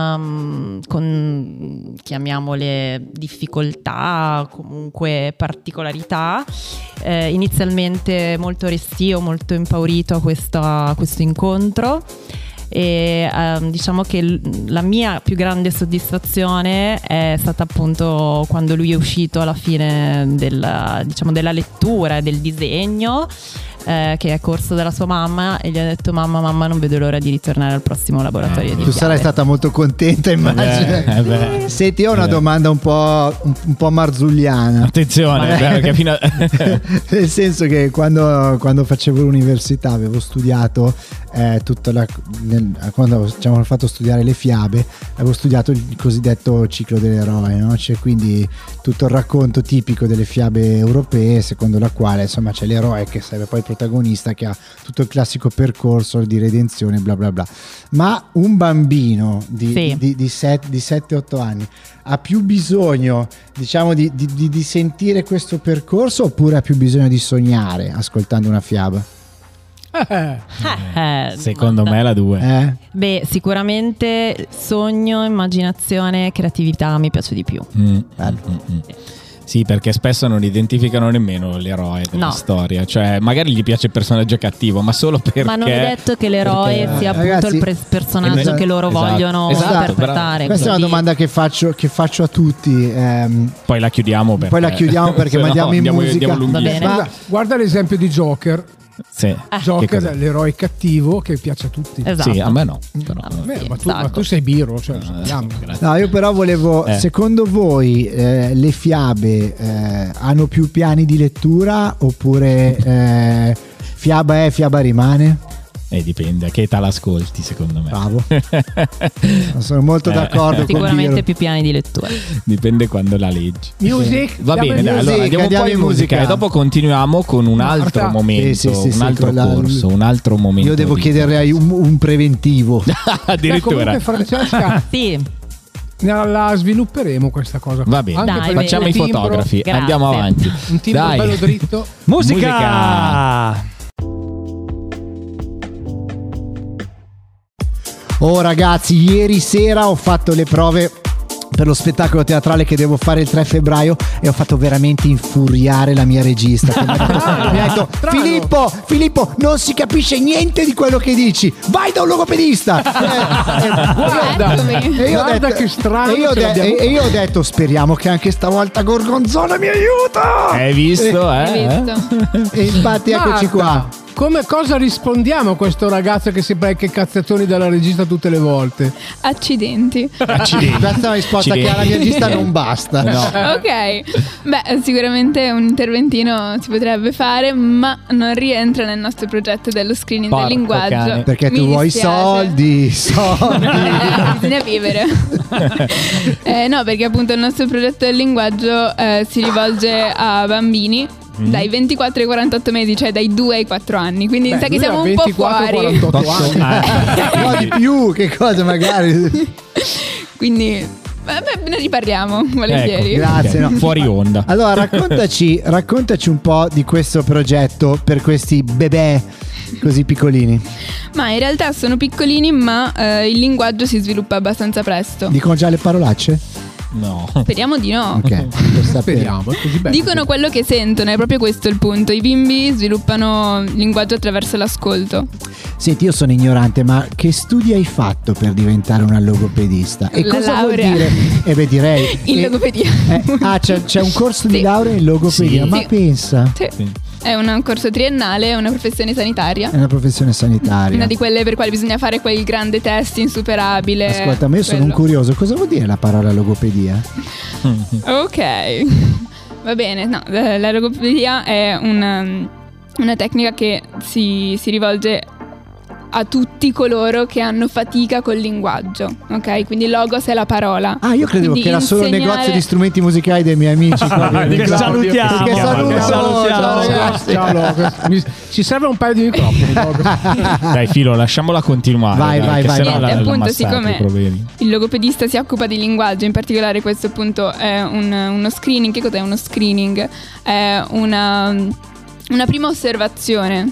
ehm, con, chiamiamole, difficoltà, comunque particolarità, eh, inizialmente molto restio, molto impaurito a, questa- a questo incontro. E ehm, diciamo che l- la mia più grande soddisfazione è stata appunto quando lui è uscito alla fine della, diciamo, della lettura e del disegno, eh, che è corso dalla sua mamma, e gli ha detto: mamma, mamma, non vedo l'ora di ritornare al prossimo laboratorio Eh, di tu fiabe. sarai stata molto contenta, immagino. Eh, beh. Senti, io ho una Eh. domanda un po', un, un po' marzulliana. Attenzione, Ma- perché fino a... Nel senso che quando, quando facevo l'università avevo studiato eh, tutta la, nel- quando ci hanno fatto studiare le fiabe, avevo studiato il cosiddetto ciclo dell'eroe, no? Cioè, quindi tutto il racconto tipico delle fiabe europee, secondo la quale insomma c'è l'eroe che sarebbe poi il protagonista, che ha tutto il classico percorso di redenzione, bla bla bla. Ma un bambino di, Sì. di, di, sette otto anni ha più bisogno, diciamo, di, di, di- di sentire questo percorso, oppure ha più bisogno di sognare ascoltando una fiaba? Eh, Eh, Secondo domanda. me la due. Eh? Beh, sicuramente sogno, immaginazione, creatività mi piace di più. Mm. Bello. Mm, mm. Sì, perché spesso non identificano nemmeno l'eroe della No. storia. Cioè, magari gli piace il personaggio cattivo, ma solo perché. Ma non è detto che l'eroe perché- sia appunto Ragazzi, il pre- personaggio esatto, che loro esatto, vogliono esatto, interpretare. Questa è una quindi- domanda che faccio, che faccio a tutti. ehm, Poi la chiudiamo perché. Poi la chiudiamo perché se no mandiamo in andiamo- musica. andiamo Va lunghissimi. bene. guarda, guarda l'esempio di Joker. Sì. Eh. Che Joker cos'è? è l'eroe cattivo che piace a tutti. Esatto. Sì, a me no. Però, Ah, Beh, sì, ma, tu, ma sacco. tu sei Biro, cioè, lo sappiamo. grazie. No, io però volevo, Eh. secondo voi eh, le fiabe eh, hanno più piani di lettura, oppure eh, fiaba è, fiaba rimane? Eh, dipende a che età l'ascolti, secondo me. Bravo. Sono molto Eh. d'accordo con Sicuramente Biro. più piani di lettura. Dipende quando la leggi. Music. Va Fiabe bene, dai, music. allora andiamo un po' andiamo in in musica musica. e dopo continuiamo con un altro Marta. momento, Sì, sì, sì, un sì, altro quella- corso, un altro momento. Io devo di- chiederle un, un preventivo. Beh, Addirittura. comunque, Francesca, Sì, la svilupperemo questa cosa. Va bene, Anche Dai, per facciamo i un timbro- fotografi. Grazie. Andiamo avanti. Un timbro Dai. bello dritto. Musica! Musica! Oh ragazzi, ieri sera ho fatto le prove per lo spettacolo teatrale che devo fare il tre febbraio e ho fatto veramente infuriare la mia regista, che mi ha detto, mi ha detto, Strano. Filippo, Filippo, non si capisce niente di quello che dici, vai da un logopedista. Eh, eh, Guarda, Eccomi. e io ho guarda detto- che strano. e io, ho ce de- l'abbiamo e- e io ho detto, speriamo che anche stavolta Gorgonzola mi aiuta. Hai visto, eh? Hai visto? E infatti eccoci Marta, qua. Come cosa rispondiamo a questo ragazzo che si becca i cazzattoni dalla regista tutte le volte? Accidenti. Questa è una risposta che alla mia regista non basta. No. Ok, beh, sicuramente un interventino si potrebbe fare, ma non rientra nel nostro progetto dello screening Porco del linguaggio. cane. Perché tu Mi vuoi dispiace. soldi, soldi. Eh, bisogna vivere. Eh, no, perché appunto il nostro progetto del linguaggio eh, si rivolge a bambini dai ventiquattro ai quarantotto mesi, cioè dai due ai quattro anni. Quindi Beh, sa che lui siamo ha un po' ventiquattro fuori. quarantotto anni. Ah, No, di più, che cosa magari. Quindi vabbè, ne riparliamo volentieri. ecco, Grazie, ok, no. fuori onda. Allora, raccontaci, raccontaci un po' di questo progetto per questi bebè così piccolini. Ma in realtà sono piccolini, ma eh, il linguaggio si sviluppa abbastanza presto. Dicono già le parolacce? No. Speriamo di no. Ok, per sapere. Speriamo, è così bello. Dicono quello che sentono, è proprio questo il punto. I bimbi sviluppano il linguaggio attraverso l'ascolto. Senti, io sono ignorante, ma che studi hai fatto per diventare una logopedista? E La cosa laurea. vuol dire? Eh beh, direi. In eh, logopedia. eh, ah, c'è, c'è un corso di Sì. laurea in logopedia, Sì. ma Sì. pensa, Sì. Sì. È un corso triennale, è una professione sanitaria. è una professione sanitaria. Una di quelle per quali bisogna fare quel grande test insuperabile. Ascolta, ma io sono un Quello. curioso, cosa vuol dire la parola logopedia? Ok, va bene. No, la la logopedia è una, una tecnica che si, si rivolge a tutti coloro che hanno fatica col linguaggio. Ok, quindi logos è la parola. Ah, io credevo Quindi che era solo il insegnare- negozio di strumenti musicali dei miei amici. qua, di Che Claudio. salutiamo. Che saluto. Che salutiamo. Ciao, ragazzi. Ciao, Logos. Mi- Ci serve un paio di microfoni, Logos. Dai, Filo, lasciamola continuare. Vai, dai, vai, che vai, sennò vai. la- la Appunto, massacri, siccome- problemi. Il logopedista si occupa di linguaggio, in particolare questo appunto è un- uno screening. Che cos'è uno screening? È una, una prima osservazione,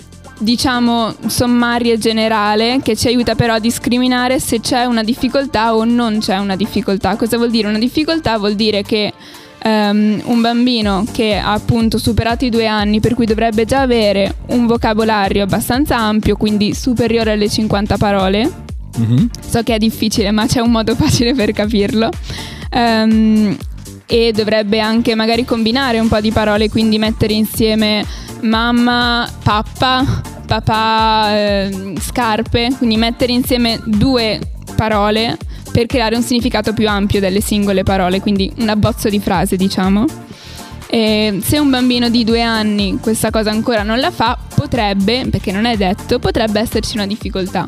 diciamo sommaria e generale, che ci aiuta però a discriminare se c'è una difficoltà o non c'è una difficoltà. Cosa vuol dire? Una difficoltà vuol dire che ehm, un bambino che ha appunto superato i due anni, per cui dovrebbe già avere un vocabolario abbastanza ampio, quindi superiore alle cinquanta parole. Mhm. So che è difficile, ma c'è un modo facile per capirlo. Ehm, e dovrebbe anche magari combinare un po' di parole, quindi mettere insieme mamma, pappa, papà, eh, scarpe, quindi mettere insieme due parole per creare un significato più ampio delle singole parole, quindi un abbozzo di frase, diciamo. E se un bambino di due anni questa cosa ancora non la fa, potrebbe, perché non è detto, potrebbe esserci una difficoltà.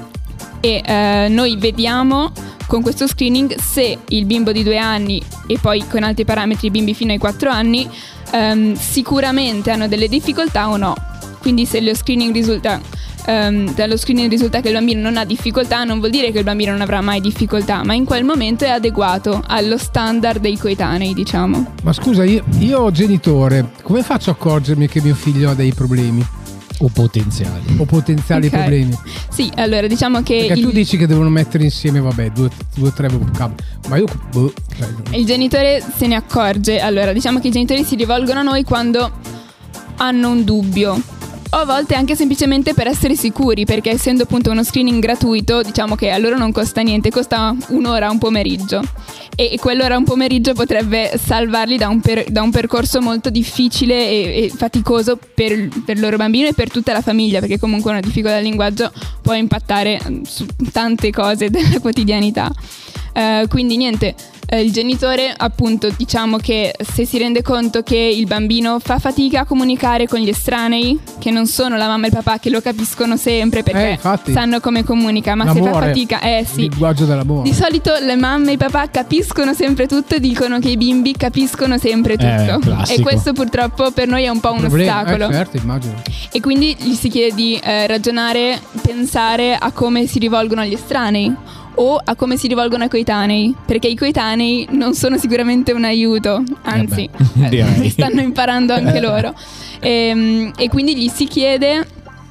E eh, noi vediamo con questo screening se il bimbo di due anni e poi con altri parametri i bimbi fino ai quattro anni ehm, sicuramente hanno delle difficoltà o no. Quindi se lo screening risulta, ehm, dallo screening risulta che il bambino non ha difficoltà, non vuol dire che il bambino non avrà mai difficoltà, ma in quel momento è adeguato allo standard dei coetanei, diciamo. Ma scusa, io, io genitore, come faccio a accorgermi che mio figlio ha dei problemi? O potenziali. O potenziali Okay. problemi. Sì, allora diciamo che Perché il, tu dici che devono mettere insieme, vabbè, due o tre vocaboli. Ma io... boh, cioè, il genitore se ne accorge. Allora, diciamo che i genitori si rivolgono a noi quando hanno un dubbio, o a volte anche semplicemente per essere sicuri, perché essendo appunto uno screening gratuito, diciamo che a loro non costa niente, costa un'ora un pomeriggio, e quell'ora un pomeriggio potrebbe salvarli da un, per, da un percorso molto difficile e, e faticoso per, per il loro bambino e per tutta la famiglia, perché comunque una difficoltà del linguaggio può impattare su tante cose della quotidianità. Uh, quindi niente, uh, il genitore appunto, diciamo che se si rende conto che il bambino fa fatica a comunicare con gli estranei, che non sono la mamma e il papà che lo capiscono sempre perché Eh, infatti. sanno come comunica, ma se fa l'amore, fatica, eh il sì, linguaggio dell'amore. di solito le mamme e i papà capiscono sempre tutto e dicono che i bimbi capiscono sempre tutto, Eh, classico. e questo purtroppo per noi è un po' un Problema, ostacolo. eh, certo, immagino. E quindi gli si chiede di eh, ragionare, pensare a come si rivolgono agli estranei o a come si rivolgono ai coetanei, perché i coetanei non sono sicuramente un aiuto, anzi Eh beh, direi. stanno imparando anche loro. E, e quindi gli si chiede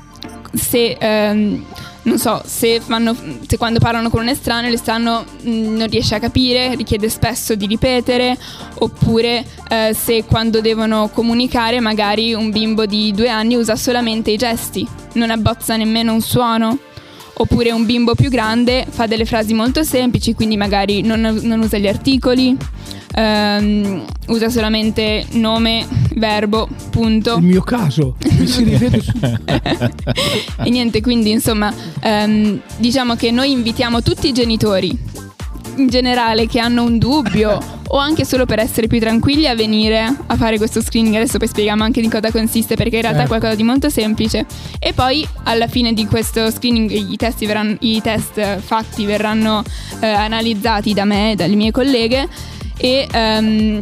se ehm, non so, se, fanno, se quando parlano con un estraneo l'estraneo mh, non riesce a capire, richiede spesso di ripetere, oppure eh, se quando devono comunicare magari un bimbo di due anni usa solamente i gesti, non abbozza nemmeno un suono. Oppure un bimbo più grande fa delle frasi molto semplici, quindi magari non, non usa gli articoli, ehm, usa solamente nome, verbo, punto. Il mio caso, mi si rivede su. E niente, quindi insomma, ehm, diciamo che noi invitiamo tutti i genitori in generale che hanno un dubbio o anche solo per essere più tranquilli a venire a fare questo screening. Adesso poi spieghiamo anche di cosa consiste, perché in realtà Certo. è qualcosa di molto semplice. E poi alla fine di questo screening i test, verranno, i test fatti verranno eh, analizzati da me e dalle mie colleghe e, ehm,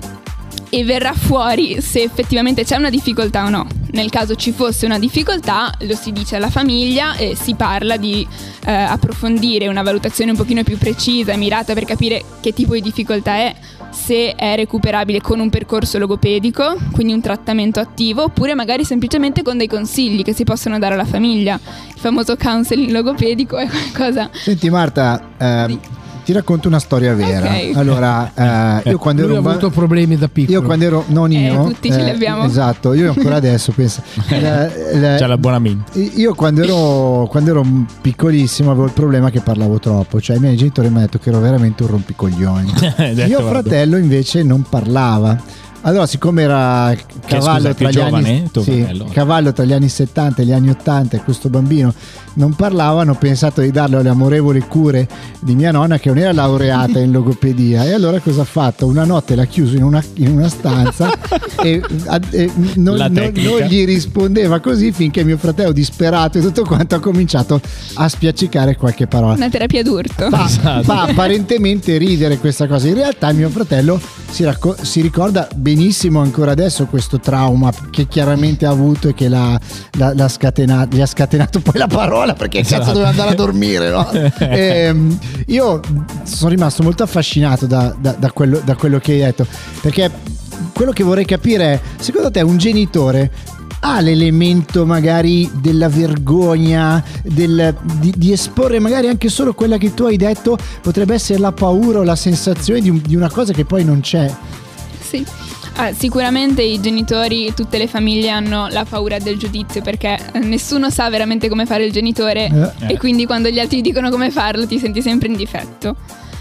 e verrà fuori se effettivamente c'è una difficoltà o no. Nel caso ci fosse una difficoltà lo si dice alla famiglia e si parla di eh, approfondire una valutazione un pochino più precisa e mirata per capire che tipo di difficoltà è, se è recuperabile con un percorso logopedico, quindi un trattamento attivo, oppure magari semplicemente con dei consigli che si possono dare alla famiglia. Il famoso counseling logopedico è qualcosa. Senti Marta, eh, Sì. ti racconto una storia vera. Ok. Allora, eh, io quando Lui ero ha un ba- avuto problemi da piccolo. io quando ero non Eh, io, tutti ce li abbiamo. esatto, io ancora adesso penso. La- la- C'è l'abbonamento. Io quando ero, quando ero piccolissimo avevo il problema che parlavo troppo, cioè i miei genitori mi hanno detto che ero veramente un rompicoglioni. Detto, Mio guarda. fratello invece non parlava. Allora, siccome era cavallo scusa, tra che gli giovane, anni tuo sì, fratello? cavallo tra gli anni settanta e gli anni ottanta, e questo bambino non parlava, hanno pensato di darlo alle amorevoli cure di mia nonna, che non era laureata in logopedia. E allora cosa ha fatto? Una notte l'ha chiuso in una, in una stanza e, e non, La non- tecnica. non gli rispondeva così, finché mio fratello, disperato e tutto quanto, ha cominciato a spiaccicare qualche parola. Una terapia d'urto. Fa, Esatto. fa apparentemente ridere questa cosa. In realtà mio fratello si, racco- si ricorda benissimo ancora adesso questo trauma che chiaramente ha avuto e che l'ha, l'ha- l'ha scatenato, gli ha scatenato poi la parola, perché cazzo Esatto. doveva andare a dormire, no? Ehm, io sono rimasto molto affascinato da, da- da quello, da quello che hai detto, perché quello che vorrei capire è, secondo te un genitore ha l'elemento magari della vergogna, del, di, di esporre magari anche solo quella che tu hai detto, potrebbe essere la paura o la sensazione di, un- di una cosa che poi non c'è? Sì. Ah, sicuramente i genitori, tutte le famiglie hanno la paura del giudizio, perché eh, nessuno sa veramente come fare il genitore Eh. e quindi quando gli altri dicono come farlo ti senti sempre in difetto.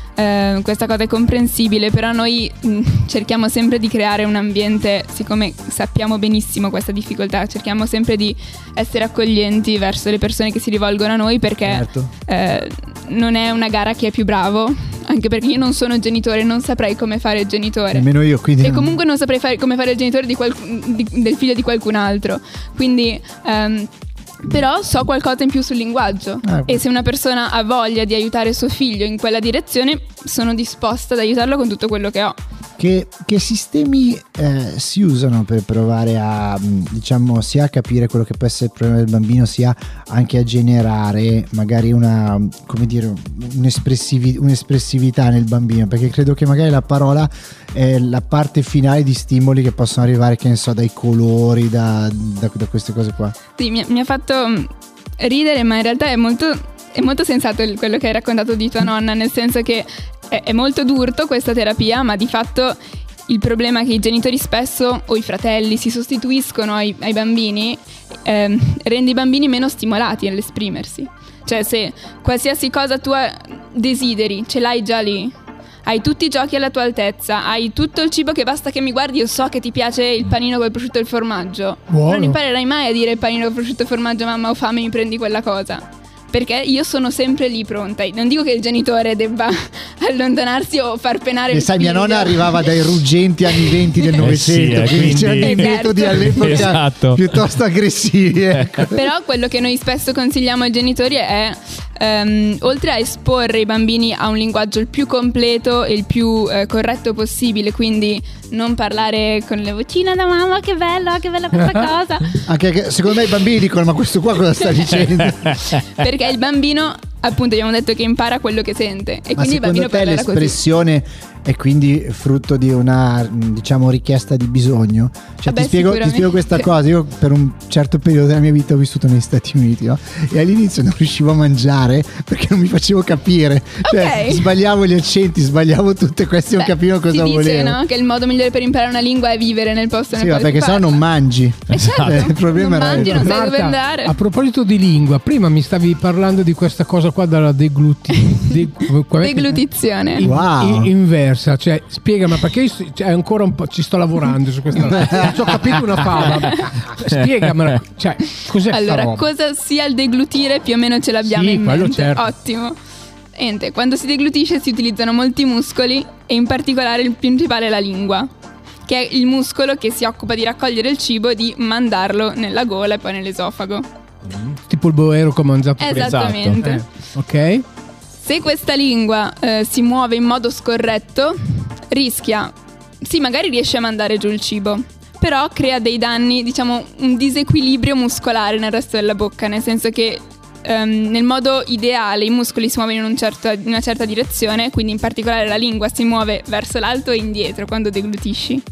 eh, questa cosa è comprensibile, però noi mh, cerchiamo sempre di creare un ambiente, siccome sappiamo benissimo questa difficoltà, cerchiamo sempre di essere accoglienti verso le persone che si rivolgono a noi, perché Certo. eh, non è una gara chi è più bravo, anche perché io non sono genitore, non saprei come fare il genitore. Nemmeno io, quindi E non- comunque non saprei fare, come fare il genitore di qualc- di- del figlio di qualcun altro. Quindi ehm, però so qualcosa in più sul linguaggio, Ah, e se una persona ha voglia di aiutare suo figlio in quella direzione, sono disposta ad aiutarlo con tutto quello che ho. Che, che sistemi eh, si usano per provare a, mh, diciamo, sia a capire quello che può essere il problema del bambino, sia anche a generare magari una, come dire, un'espressivi- un'espressività nel bambino? Perché credo che magari la parola è la parte finale di stimoli che possono arrivare, che ne so, dai colori, da, da, da queste cose qua. Sì, mi, mi ha fatto mm, ridere, ma in realtà è molto, è molto sensato il- quello che hai raccontato di tua nonna, nel senso che è, è molto d'urto questa terapia, ma di fatto il problema è che i genitori spesso, o i fratelli, si sostituiscono ai, ai bambini, ehm, rende i bambini meno stimolati nell'esprimersi. Cioè, se qualsiasi cosa tu desideri, ce l'hai già lì, hai tutti i giochi alla tua altezza, hai tutto il cibo che basta che mi guardi, io so che ti piace il panino col prosciutto e il formaggio. Buono. Non imparerai mai a dire panino col prosciutto e formaggio, mamma ho fame, mi prendi quella cosa. Perché io sono sempre lì pronta. Non dico che il genitore debba allontanarsi o far penare E il sai, mia figlio. nonna arrivava dai ruggenti anni venti del Eh sì, Novecento, eh, quindi c'erano dei quindi- metodi Esatto. all'epoca Esatto. piuttosto aggressivi. Ecco. Però quello che noi spesso consigliamo ai genitori è, ehm, oltre a esporre i bambini a un linguaggio il più completo e il più eh, corretto possibile, quindi non parlare con le vocine da mamma, che bello, che bella questa cosa. Anche che secondo me i bambini dicono: ma questo qua cosa sta dicendo? Perché il bambino, appunto, abbiamo detto che impara quello che sente, e Ma quindi il bambino secondo te parlerà così. l'espressione è quindi frutto di una, diciamo, richiesta di bisogno? Cioè, Vabbè, ti, spiego, ti sicuramente. spiego questa cosa. Io per un certo periodo della mia vita ho vissuto negli Stati Uniti, no? E all'inizio non riuscivo a mangiare perché non mi facevo capire. Cioè, Ok. sbagliavo gli accenti, sbagliavo tutte queste, non Beh, capivo cosa si dice, volevo. no? Che il modo migliore per imparare una lingua è vivere nel posto Sì, nel ma quale perché si sennò parla. non mangi. Eh, certo. Eh, il problema non era- mangi, non sai dove Marta, andare. a proposito di lingua, prima mi stavi parlando di questa cosa qua dalla degluti, de- qual è che- Deglutizione. in- Wow. in- inversa, cioè spiegami, perché io sto- cioè, ancora un po' ci sto lavorando su questa non ci ho capito una fava, spiegamela, cioè cos'è sta Allora, roba? cosa sia il deglutire più o meno ce l'abbiamo Sì, in quello mente. certo. Ottimo. Niente, quando si deglutisce si utilizzano molti muscoli, e in particolare il principale è la lingua, che è il muscolo che si occupa di raccogliere il cibo e di mandarlo nella gola e poi nell'esofago. Tipo il boero che ho mangiato prima. Esattamente. Eh, ok. Se questa lingua eh, si muove in modo scorretto, rischia, sì, magari riesce a mandare giù il cibo, però crea dei danni, diciamo un disequilibrio muscolare nel resto della bocca, nel senso che ehm, nel modo ideale i muscoli si muovono in, un certo- in una certa direzione, quindi in particolare la lingua si muove verso l'alto e indietro quando deglutisci.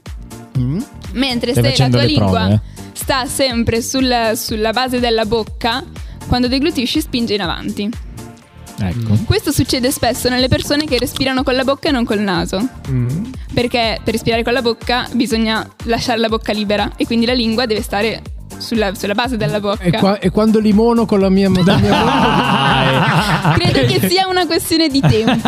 Mentre Stai se la facendo tua le lingua prove, eh? sta sempre sul- sulla base della bocca, quando deglutisci spinge in avanti. Ecco. Questo succede spesso nelle persone che respirano con la bocca e non col naso. Mm. Perché per respirare con la bocca bisogna lasciare la bocca libera, e quindi la lingua deve stare sulla, sulla base della bocca. E, qua- e quando limono con la mia, con la mia bocca, Credo che sia una questione di tempo.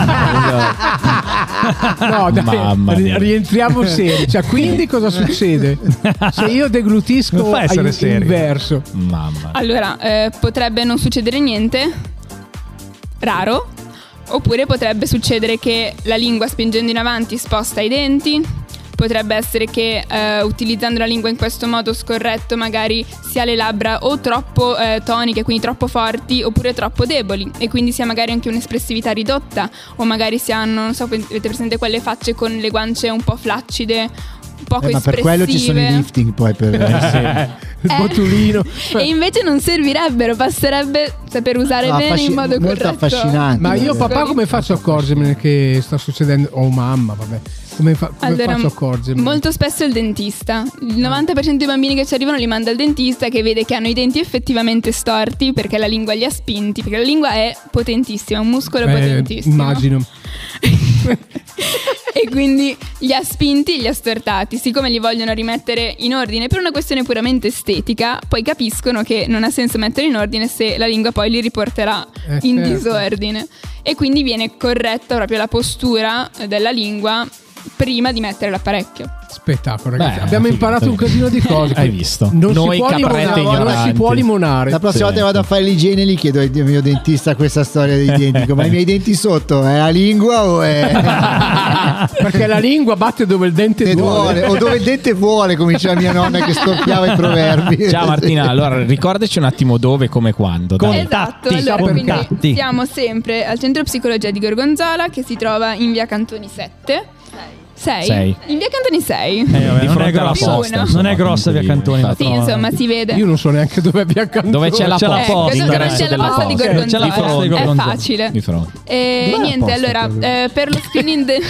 no, dai, Mamma ri- mia. rientriamo seri. Cioè, quindi cosa succede? Se io deglutisco Non fa essere in- seri. inverso, Mamma. Allora, eh, potrebbe non succedere niente, raro, oppure potrebbe succedere che la lingua spingendo in avanti sposta i denti. Potrebbe essere che eh, utilizzando la lingua in questo modo scorretto magari si ha le labbra o troppo eh, toniche, quindi troppo forti, oppure troppo deboli, e quindi si ha magari anche un'espressività ridotta, o magari si hanno, non so, avete presente quelle facce con le guance un po' flaccide, poco Eh, ma per espressive. quello ci sono i lifting poi per il Eh. botulino. E invece non servirebbero, basterebbe saper usare No, bene affasci- in modo molto corretto. affascinante. Ma io davvero. papà come faccio a accorgermene che sta succedendo? Oh mamma, vabbè. Come, fa- come Allora, faccio a accorgermi? molto spesso il dentista. Il novanta per cento dei bambini che ci arrivano li manda il dentista, che vede che hanno i denti effettivamente storti perché la lingua li ha spinti, perché la lingua è potentissima, è un muscolo Eh, potentissimo. immagino. e quindi li ha spinti e li ha stortati. Siccome li vogliono rimettere in ordine per una questione puramente estetica, poi capiscono che non ha senso mettere in ordine se la lingua poi li riporterà Eh, in certo. disordine, e quindi viene corretta proprio la postura della lingua prima di mettere l'apparecchio. Spettacolo, ragazzi. Beh, Abbiamo figata. imparato un casino di cose. Hai visto? Non Noi si può caprette limonare, non si ignoranti. può limonare. La prossima Sì. volta vado a fare l'igiene e gli chiedo al mio dentista questa storia dei denti. Dico, ma i miei denti sotto è la lingua o è Perché la lingua batte dove il dente che duole. duole? O dove il dente vuole, come diceva mia nonna che storpiava i proverbi. Ciao Martina, allora ricordaci un attimo dove, come, quando. Dai. Esatto, Contatti, allora quindi contatti. siamo sempre al centro psicologia di Gorgonzola, che si trova in via Cantoni sette. sei? Sei. In via Cantoni sei. Eh, vabbè, Di non, è fronte alla grossa, posta, non insomma, è grossa via quindi, Cantoni. infatti. Sì, insomma, si vede. Io non so neanche dove abbia Cantoni. Dove c'è la C'è la posta? Ecco, posta. dove L'ingresso c'è la della posta di posta. C'è la Gorgonzola. posta di È Gorgonzola. facile. Di fronte. E Dov'è la niente, posta, allora, proprio? eh, per lo screening del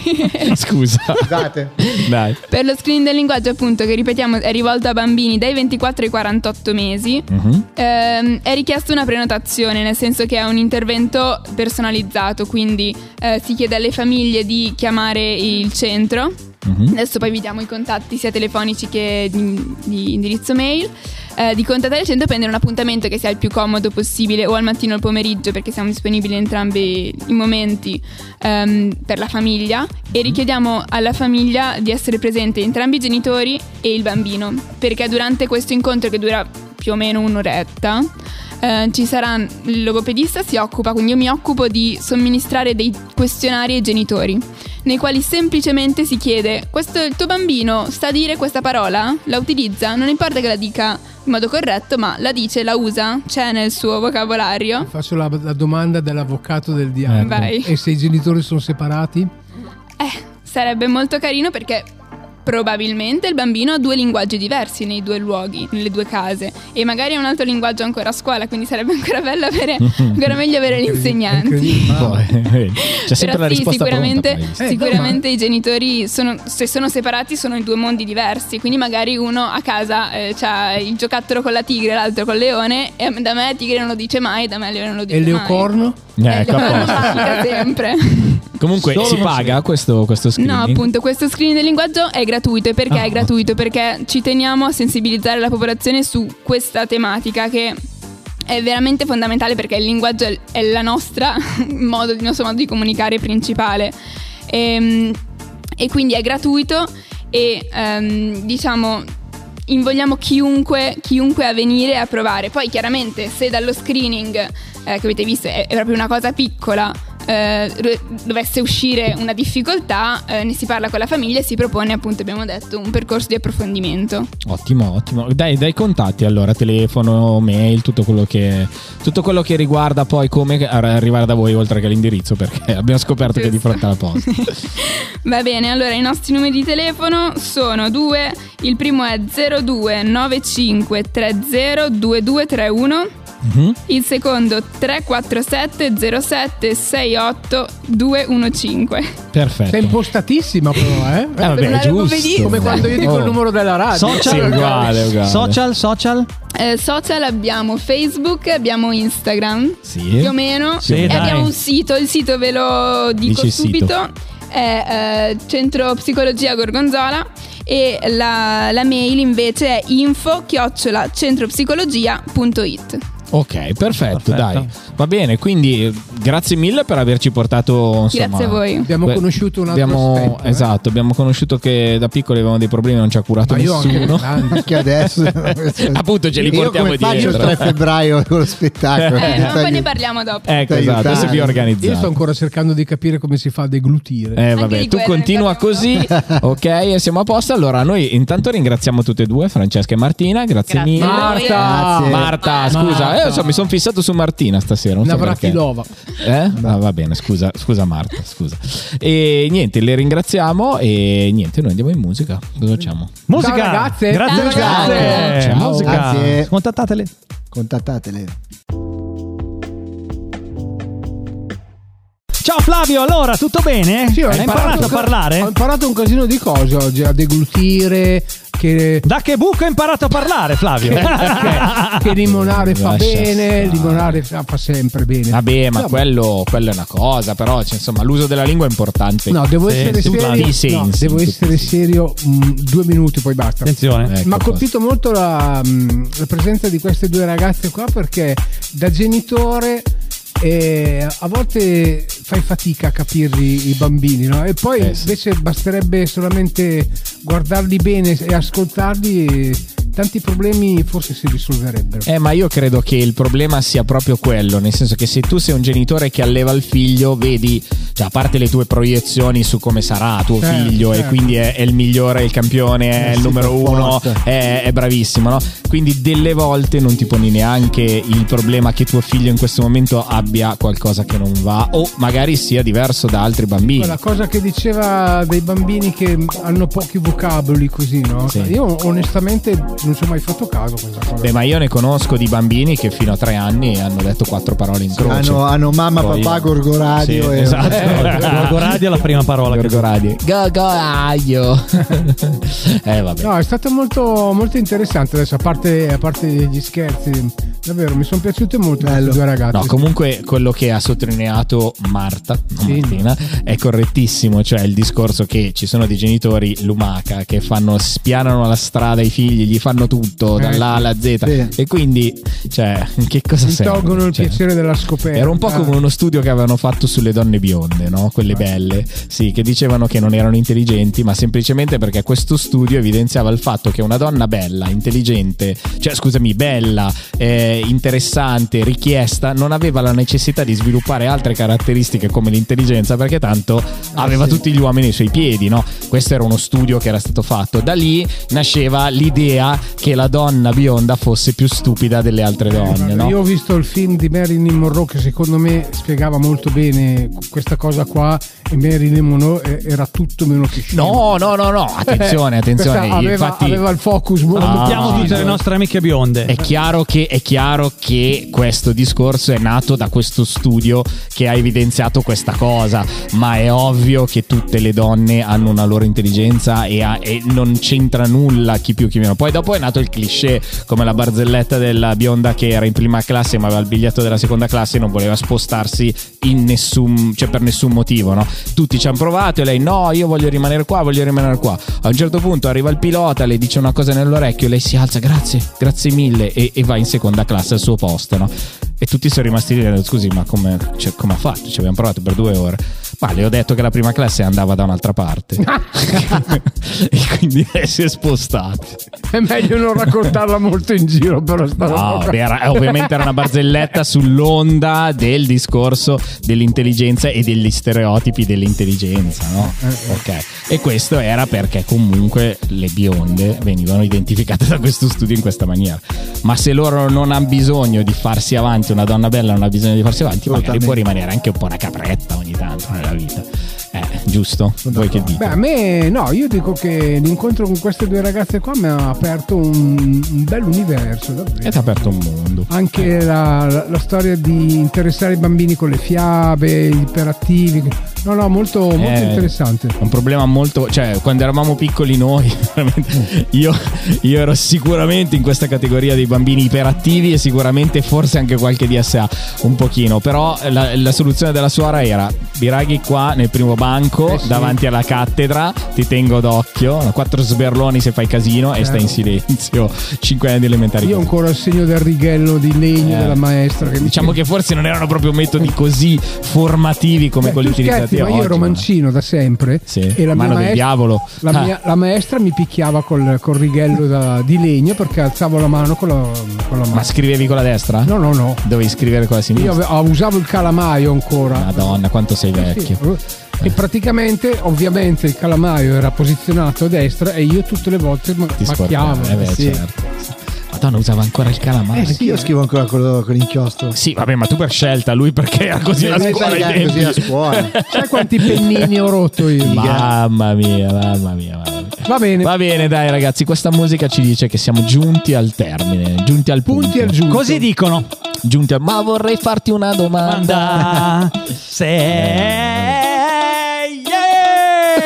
Scusa. Scusate. Dai. per lo screening del linguaggio, appunto, che ripetiamo è rivolto a bambini dai ventiquattro ai quarantotto mesi, Mhm. ehm, è richiesta una prenotazione, nel senso che è un intervento personalizzato, quindi eh, si chiede alle famiglie di chiamare il centro. Mhm. Adesso poi vi diamo i contatti sia telefonici che di, di indirizzo mail. Eh, di contattare il centro e prendere un appuntamento che sia il più comodo possibile, o al mattino o al pomeriggio, perché siamo disponibili in entrambi i momenti ehm, per la famiglia, e richiediamo alla famiglia di essere presente entrambi i genitori e il bambino, perché durante questo incontro, che dura più o meno un'oretta, eh, ci sarà il logopedista, si occupa, quindi io mi occupo di somministrare dei questionari ai genitori, nei quali semplicemente si chiede: questo il tuo bambino sta a dire questa parola? La utilizza? Non importa che la dica in modo corretto, ma la dice, la usa? C'è nel suo vocabolario? Faccio la, la domanda dell'avvocato del diavolo. Vai. E se i genitori sono separati? Eh, sarebbe molto carino, perché probabilmente il bambino ha due linguaggi diversi nei due luoghi, nelle due case, e magari ha un altro linguaggio ancora a scuola, quindi sarebbe ancora bello avere, ancora meglio avere gli insegnanti. Incredibile. C'è sempre Però la sì, risposta sicuramente, pronta, poi. Eh, sicuramente i genitori sono, se sono separati, sono in due mondi diversi, quindi magari uno a casa eh, c'ha il giocattolo con la tigre, l'altro con il leone, e da me tigre non lo dice mai, da me leone non lo dice E mai. Leocorno? Eh, Eh, ecco, a non posto. manca sempre. Comunque Solo si non paga questo, questo screening? No, appunto, questo screening del linguaggio è gratuito. E perché Ah, è gratuito? Perché ci teniamo a sensibilizzare la popolazione su questa tematica, che è veramente fondamentale, perché il linguaggio è- è la nostra modo, il nostro modo di comunicare principale. E, e quindi è gratuito, e ehm, diciamo invogliamo chiunque, chiunque a venire a provare. Poi chiaramente, se dallo screening eh, che avete visto è, è proprio una cosa piccola, eh, ro- dovesse uscire una difficoltà, eh, ne si parla con la famiglia e si propone, appunto, abbiamo detto, un percorso di approfondimento. Ottimo, ottimo. Dai, dai contatti allora, telefono, mail, tutto quello che tutto quello che riguarda poi come arrivare da voi, oltre che l'indirizzo, perché abbiamo scoperto che è di fronte alla posta. Va bene, allora i nostri numeri di telefono sono due. Il primo è zero due nove cinque tre zero due due tre uno. Mhm. Il secondo tre quattro sette zero sette sei otto due uno cinque. Perfetto. Sei impostatissima però, eh? Eh, vabbè, una è giusto. logopedista. Come quando io dico Oh. il numero della radio. Social, Sì, uguale, uguale. social, social. Eh, social abbiamo Facebook, abbiamo Instagram, Sì. più o meno, Sì, e dai. abbiamo un sito. Il sito ve lo dico Dici il sito. subito, è eh, Centro Psicologia Gorgonzola, e la, la mail invece è info chiocciola centropsicologia punto it. Ok, perfetto, Perfetto. dai. Va bene, quindi eh, grazie mille per averci portato, insomma. Grazie a voi. Abbiamo Beh, conosciuto un altro abbiamo, aspetto, eh. Esatto, abbiamo conosciuto che da piccoli avevamo dei problemi, non ci ha curato Ma io anche nessuno. grande. Anche adesso. Appunto, ce li Io portiamo come faccio il dietro. tre febbraio con lo spettacolo? Eh, no, poi ne Aiuto. parliamo dopo. Ecco, Ti esatto, adesso aiutare. vi Io sto organizzato. ancora cercando di capire come si fa a deglutire. Eh Anche vabbè, di tu quello ne continua parliamo così, ok, e siamo a posto. Allora, noi intanto ringraziamo tutte e due, Francesca e Martina, grazie, Grazie. mille. Marta! Grazie. Marta, scusa, Marta. eh, so, mi sono fissato su Martina stasera, non so perché. Navratilova. Eh? Ah, va bene, scusa, scusa Marta, scusa. E niente, le ringraziamo e niente, noi andiamo in musica. Cosa facciamo? Musica. Ciao, ragazze. Grazie, Ciao, ragazze. ciao. Musica. Grazie. Contattatele. Contattatele. Ciao Flavio, allora tutto bene? Sì, ho Hai imparato a un ca- parlare? Ho imparato un casino di cose oggi, a deglutire, che Da che buco hai imparato a parlare, Flavio? che, che limonare fa Lascia bene, stare. limonare fa, fa sempre bene. Vabbè, ma No, quello, quello è una cosa, però cioè, insomma l'uso della lingua è importante. No, devo Sì, essere in tutti serio. i sensi, no, in devo tutti essere i sensi. serio. mh, due minuti, poi basta. Attenzione. Ecco Mi ha qua. colpito molto la, mh, la presenza di queste due ragazze qua, perché da genitore eh, a volte fai fatica a capirli i bambini, no? E poi Eh, sì. invece basterebbe solamente guardarli bene e ascoltarli e tanti problemi forse si risolverebbero. Eh, ma io credo che il problema sia proprio quello, nel senso che se tu sei un genitore che alleva il figlio, vedi, cioè, a parte le tue proiezioni su come sarà tuo Certo, figlio, certo. e quindi è, è il migliore, è il campione, è Eh il sì, numero per uno, forza. è, è bravissimo, no? Quindi delle volte non ti poni neanche il problema che tuo figlio in questo momento abbia qualcosa che non va, o magari sia diverso da altri bambini. La cosa che diceva dei bambini che hanno pochi vocaboli così, no? Sì. Io onestamente non ci ho mai fatto caso a questa cosa. Beh, ma io ne conosco di bambini che fino a tre anni hanno detto quattro parole in croce. Hanno, hanno mamma, Poi- papà, Gorgoradio. Sì, e... esatto. Gorgoradio è la prima parola. che- Gorgoradio. Gorgoradio. Eh vabbè. No, è stato molto, molto interessante adesso, a parte, a parte gli scherzi, davvero mi sono piaciute molto Bello. queste due ragazze. No, comunque quello che ha sottolineato Marta, non Sì. Martina, è correttissimo, cioè il discorso che ci sono dei genitori lumaca che fanno, spianano la strada ai figli, gli fanno tutto Eh, dall'A alla Z, sì. e quindi, cioè, che cosa Mi serve? tolgono il Cioè, piacere della scoperta. era un po' come uno studio che avevano fatto sulle donne bionde, no? Quelle belle, sì, che dicevano che non erano intelligenti, ma semplicemente perché questo studio evidenziava il fatto che una donna bella, intelligente, cioè scusami, bella, eh, interessante, richiesta, non aveva la necessità di sviluppare altre caratteristiche come l'intelligenza, perché tanto aveva sì. tutti gli uomini ai suoi piedi, no? Questo era uno studio che era stato fatto. Da lì nasceva l'idea che la donna bionda fosse più stupida delle altre donne, no? Io ho visto il film di Marilyn Monroe che secondo me spiegava molto bene questa cosa qua, e Marilyn Monroe eh, era tutto meno che scemo. No, no, no, no, attenzione, attenzione. Questa aveva, Infatti, aveva il focus molto Ah, Salutiamo tutte preciso. le nostre amiche bionde. È chiaro, che, è chiaro che questo discorso è nato da questo studio che ha evidenziato questa cosa, ma è ovvio che tutte le donne hanno una loro intelligenza e, ha- e non c'entra nulla chi più chi meno. Poi dopo è nato il cliché, come la barzelletta della bionda che era in prima classe ma aveva il biglietto della seconda classe e non voleva spostarsi in nessun, cioè per nessun motivo, no? Tutti ci hanno provato e lei no, io voglio rimanere qua, voglio rimanere qua. A un certo punto arriva il pilota, le dice una cosa nell'orecchio, lei si alza, grazie, grazie mille, e, e va in seconda classe al suo posto, no? E tutti sono rimasti lì dicendo, scusi, ma come, cioè, come ha fatto? Ci abbiamo provato per due ore. Ma le ho detto che la prima classe andava da un'altra parte. E quindi lei si è spostata. È meglio non raccontarla molto in giro, però sta No, roba. beh, era- ovviamente era una barzelletta sull'onda del discorso dell'intelligenza e degli stereotipi dell'intelligenza, no? Ok. E questo era perché comunque le bionde venivano identificate da questo studio in questa maniera. Ma se loro non hanno bisogno di farsi avanti, una donna bella non ha bisogno di farsi avanti, magari Assolutamente. può rimanere anche un po' una capretta ogni tanto nella vita. Eh, giusto? Voi che dite? Beh, a me no, io dico che l'incontro con queste due ragazze qua mi ha aperto un, un bel universo, davvero. E ti ha aperto un mondo. Anche la, la- la storia di interessare i bambini con le fiabe, gli iperattivi. No, no, molto, molto Eh, interessante. Un problema molto, cioè quando eravamo piccoli noi, veramente, io, io ero sicuramente in questa categoria dei bambini iperattivi e sicuramente forse anche qualche D S A un pochino, però la, la soluzione della suora era: Biraghi qua nel primo banco, Eh sì. davanti alla cattedra, ti tengo d'occhio, quattro sberloni se fai casino e Eh. stai in silenzio. Cinque anni di elementari. Io ho ancora il segno del righello di legno Eh. della maestra. Che mi Diciamo che forse non erano proprio metodi così formativi come Beh, quelli tu scherzi, utilizzati ma oggi. io ero mancino da sempre. Sì, E la mia, mano del maestra, diavolo. la, Ah. mia- la maestra mi picchiava col, col righello da- di legno perché alzavo la mano con la, con la mano. Ma scrivevi con la destra? No, no, no. Dovevi scrivere con la sinistra? Io ave- ah, usavo il calamaio ancora. Madonna, quanto sei vecchio. Sì. E praticamente, ovviamente, il calamaio era posizionato a destra e io tutte le volte ma- Ti macchiavo. sporcavi, eh beh, Sì. certo. Madonna, usava ancora il calamaio. Eh sì, Anch'io scrivo ancora con, con l'inchiostro. Sì, vabbè, ma tu per scelta, lui perché era così la Eh, scuola ai sai che è tempi. così a scuola. Sai quanti pennini ho rotto io? Mamma mia, mamma mia, mamma mia. Va bene. Va bene, dai ragazzi, questa musica ci dice che siamo giunti al termine, giunti al punto. Punti al giunto. Così dicono. Giunti al... Ma vorrei farti una domanda. Manda. Se. Yeah.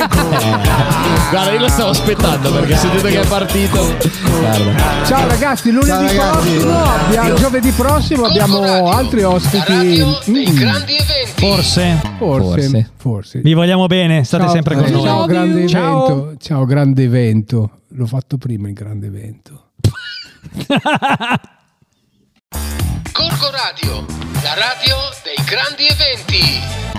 Guarda, io lo stavo aspettando perché sentite che è partito. Guarda. Ciao ragazzi, lunedì Ciao, ragazzi. prossimo abbiamo, giovedì prossimo abbiamo altri ospiti. Dei Mm. grandi eventi. Forse. Forse, Forse. forse. Vi vogliamo bene, state Ciao, sempre con noi. Ciao, grande Ciao. evento. Ciao, grande evento. L'ho fatto prima il grande evento. Gorgo Radio, la radio dei grandi eventi.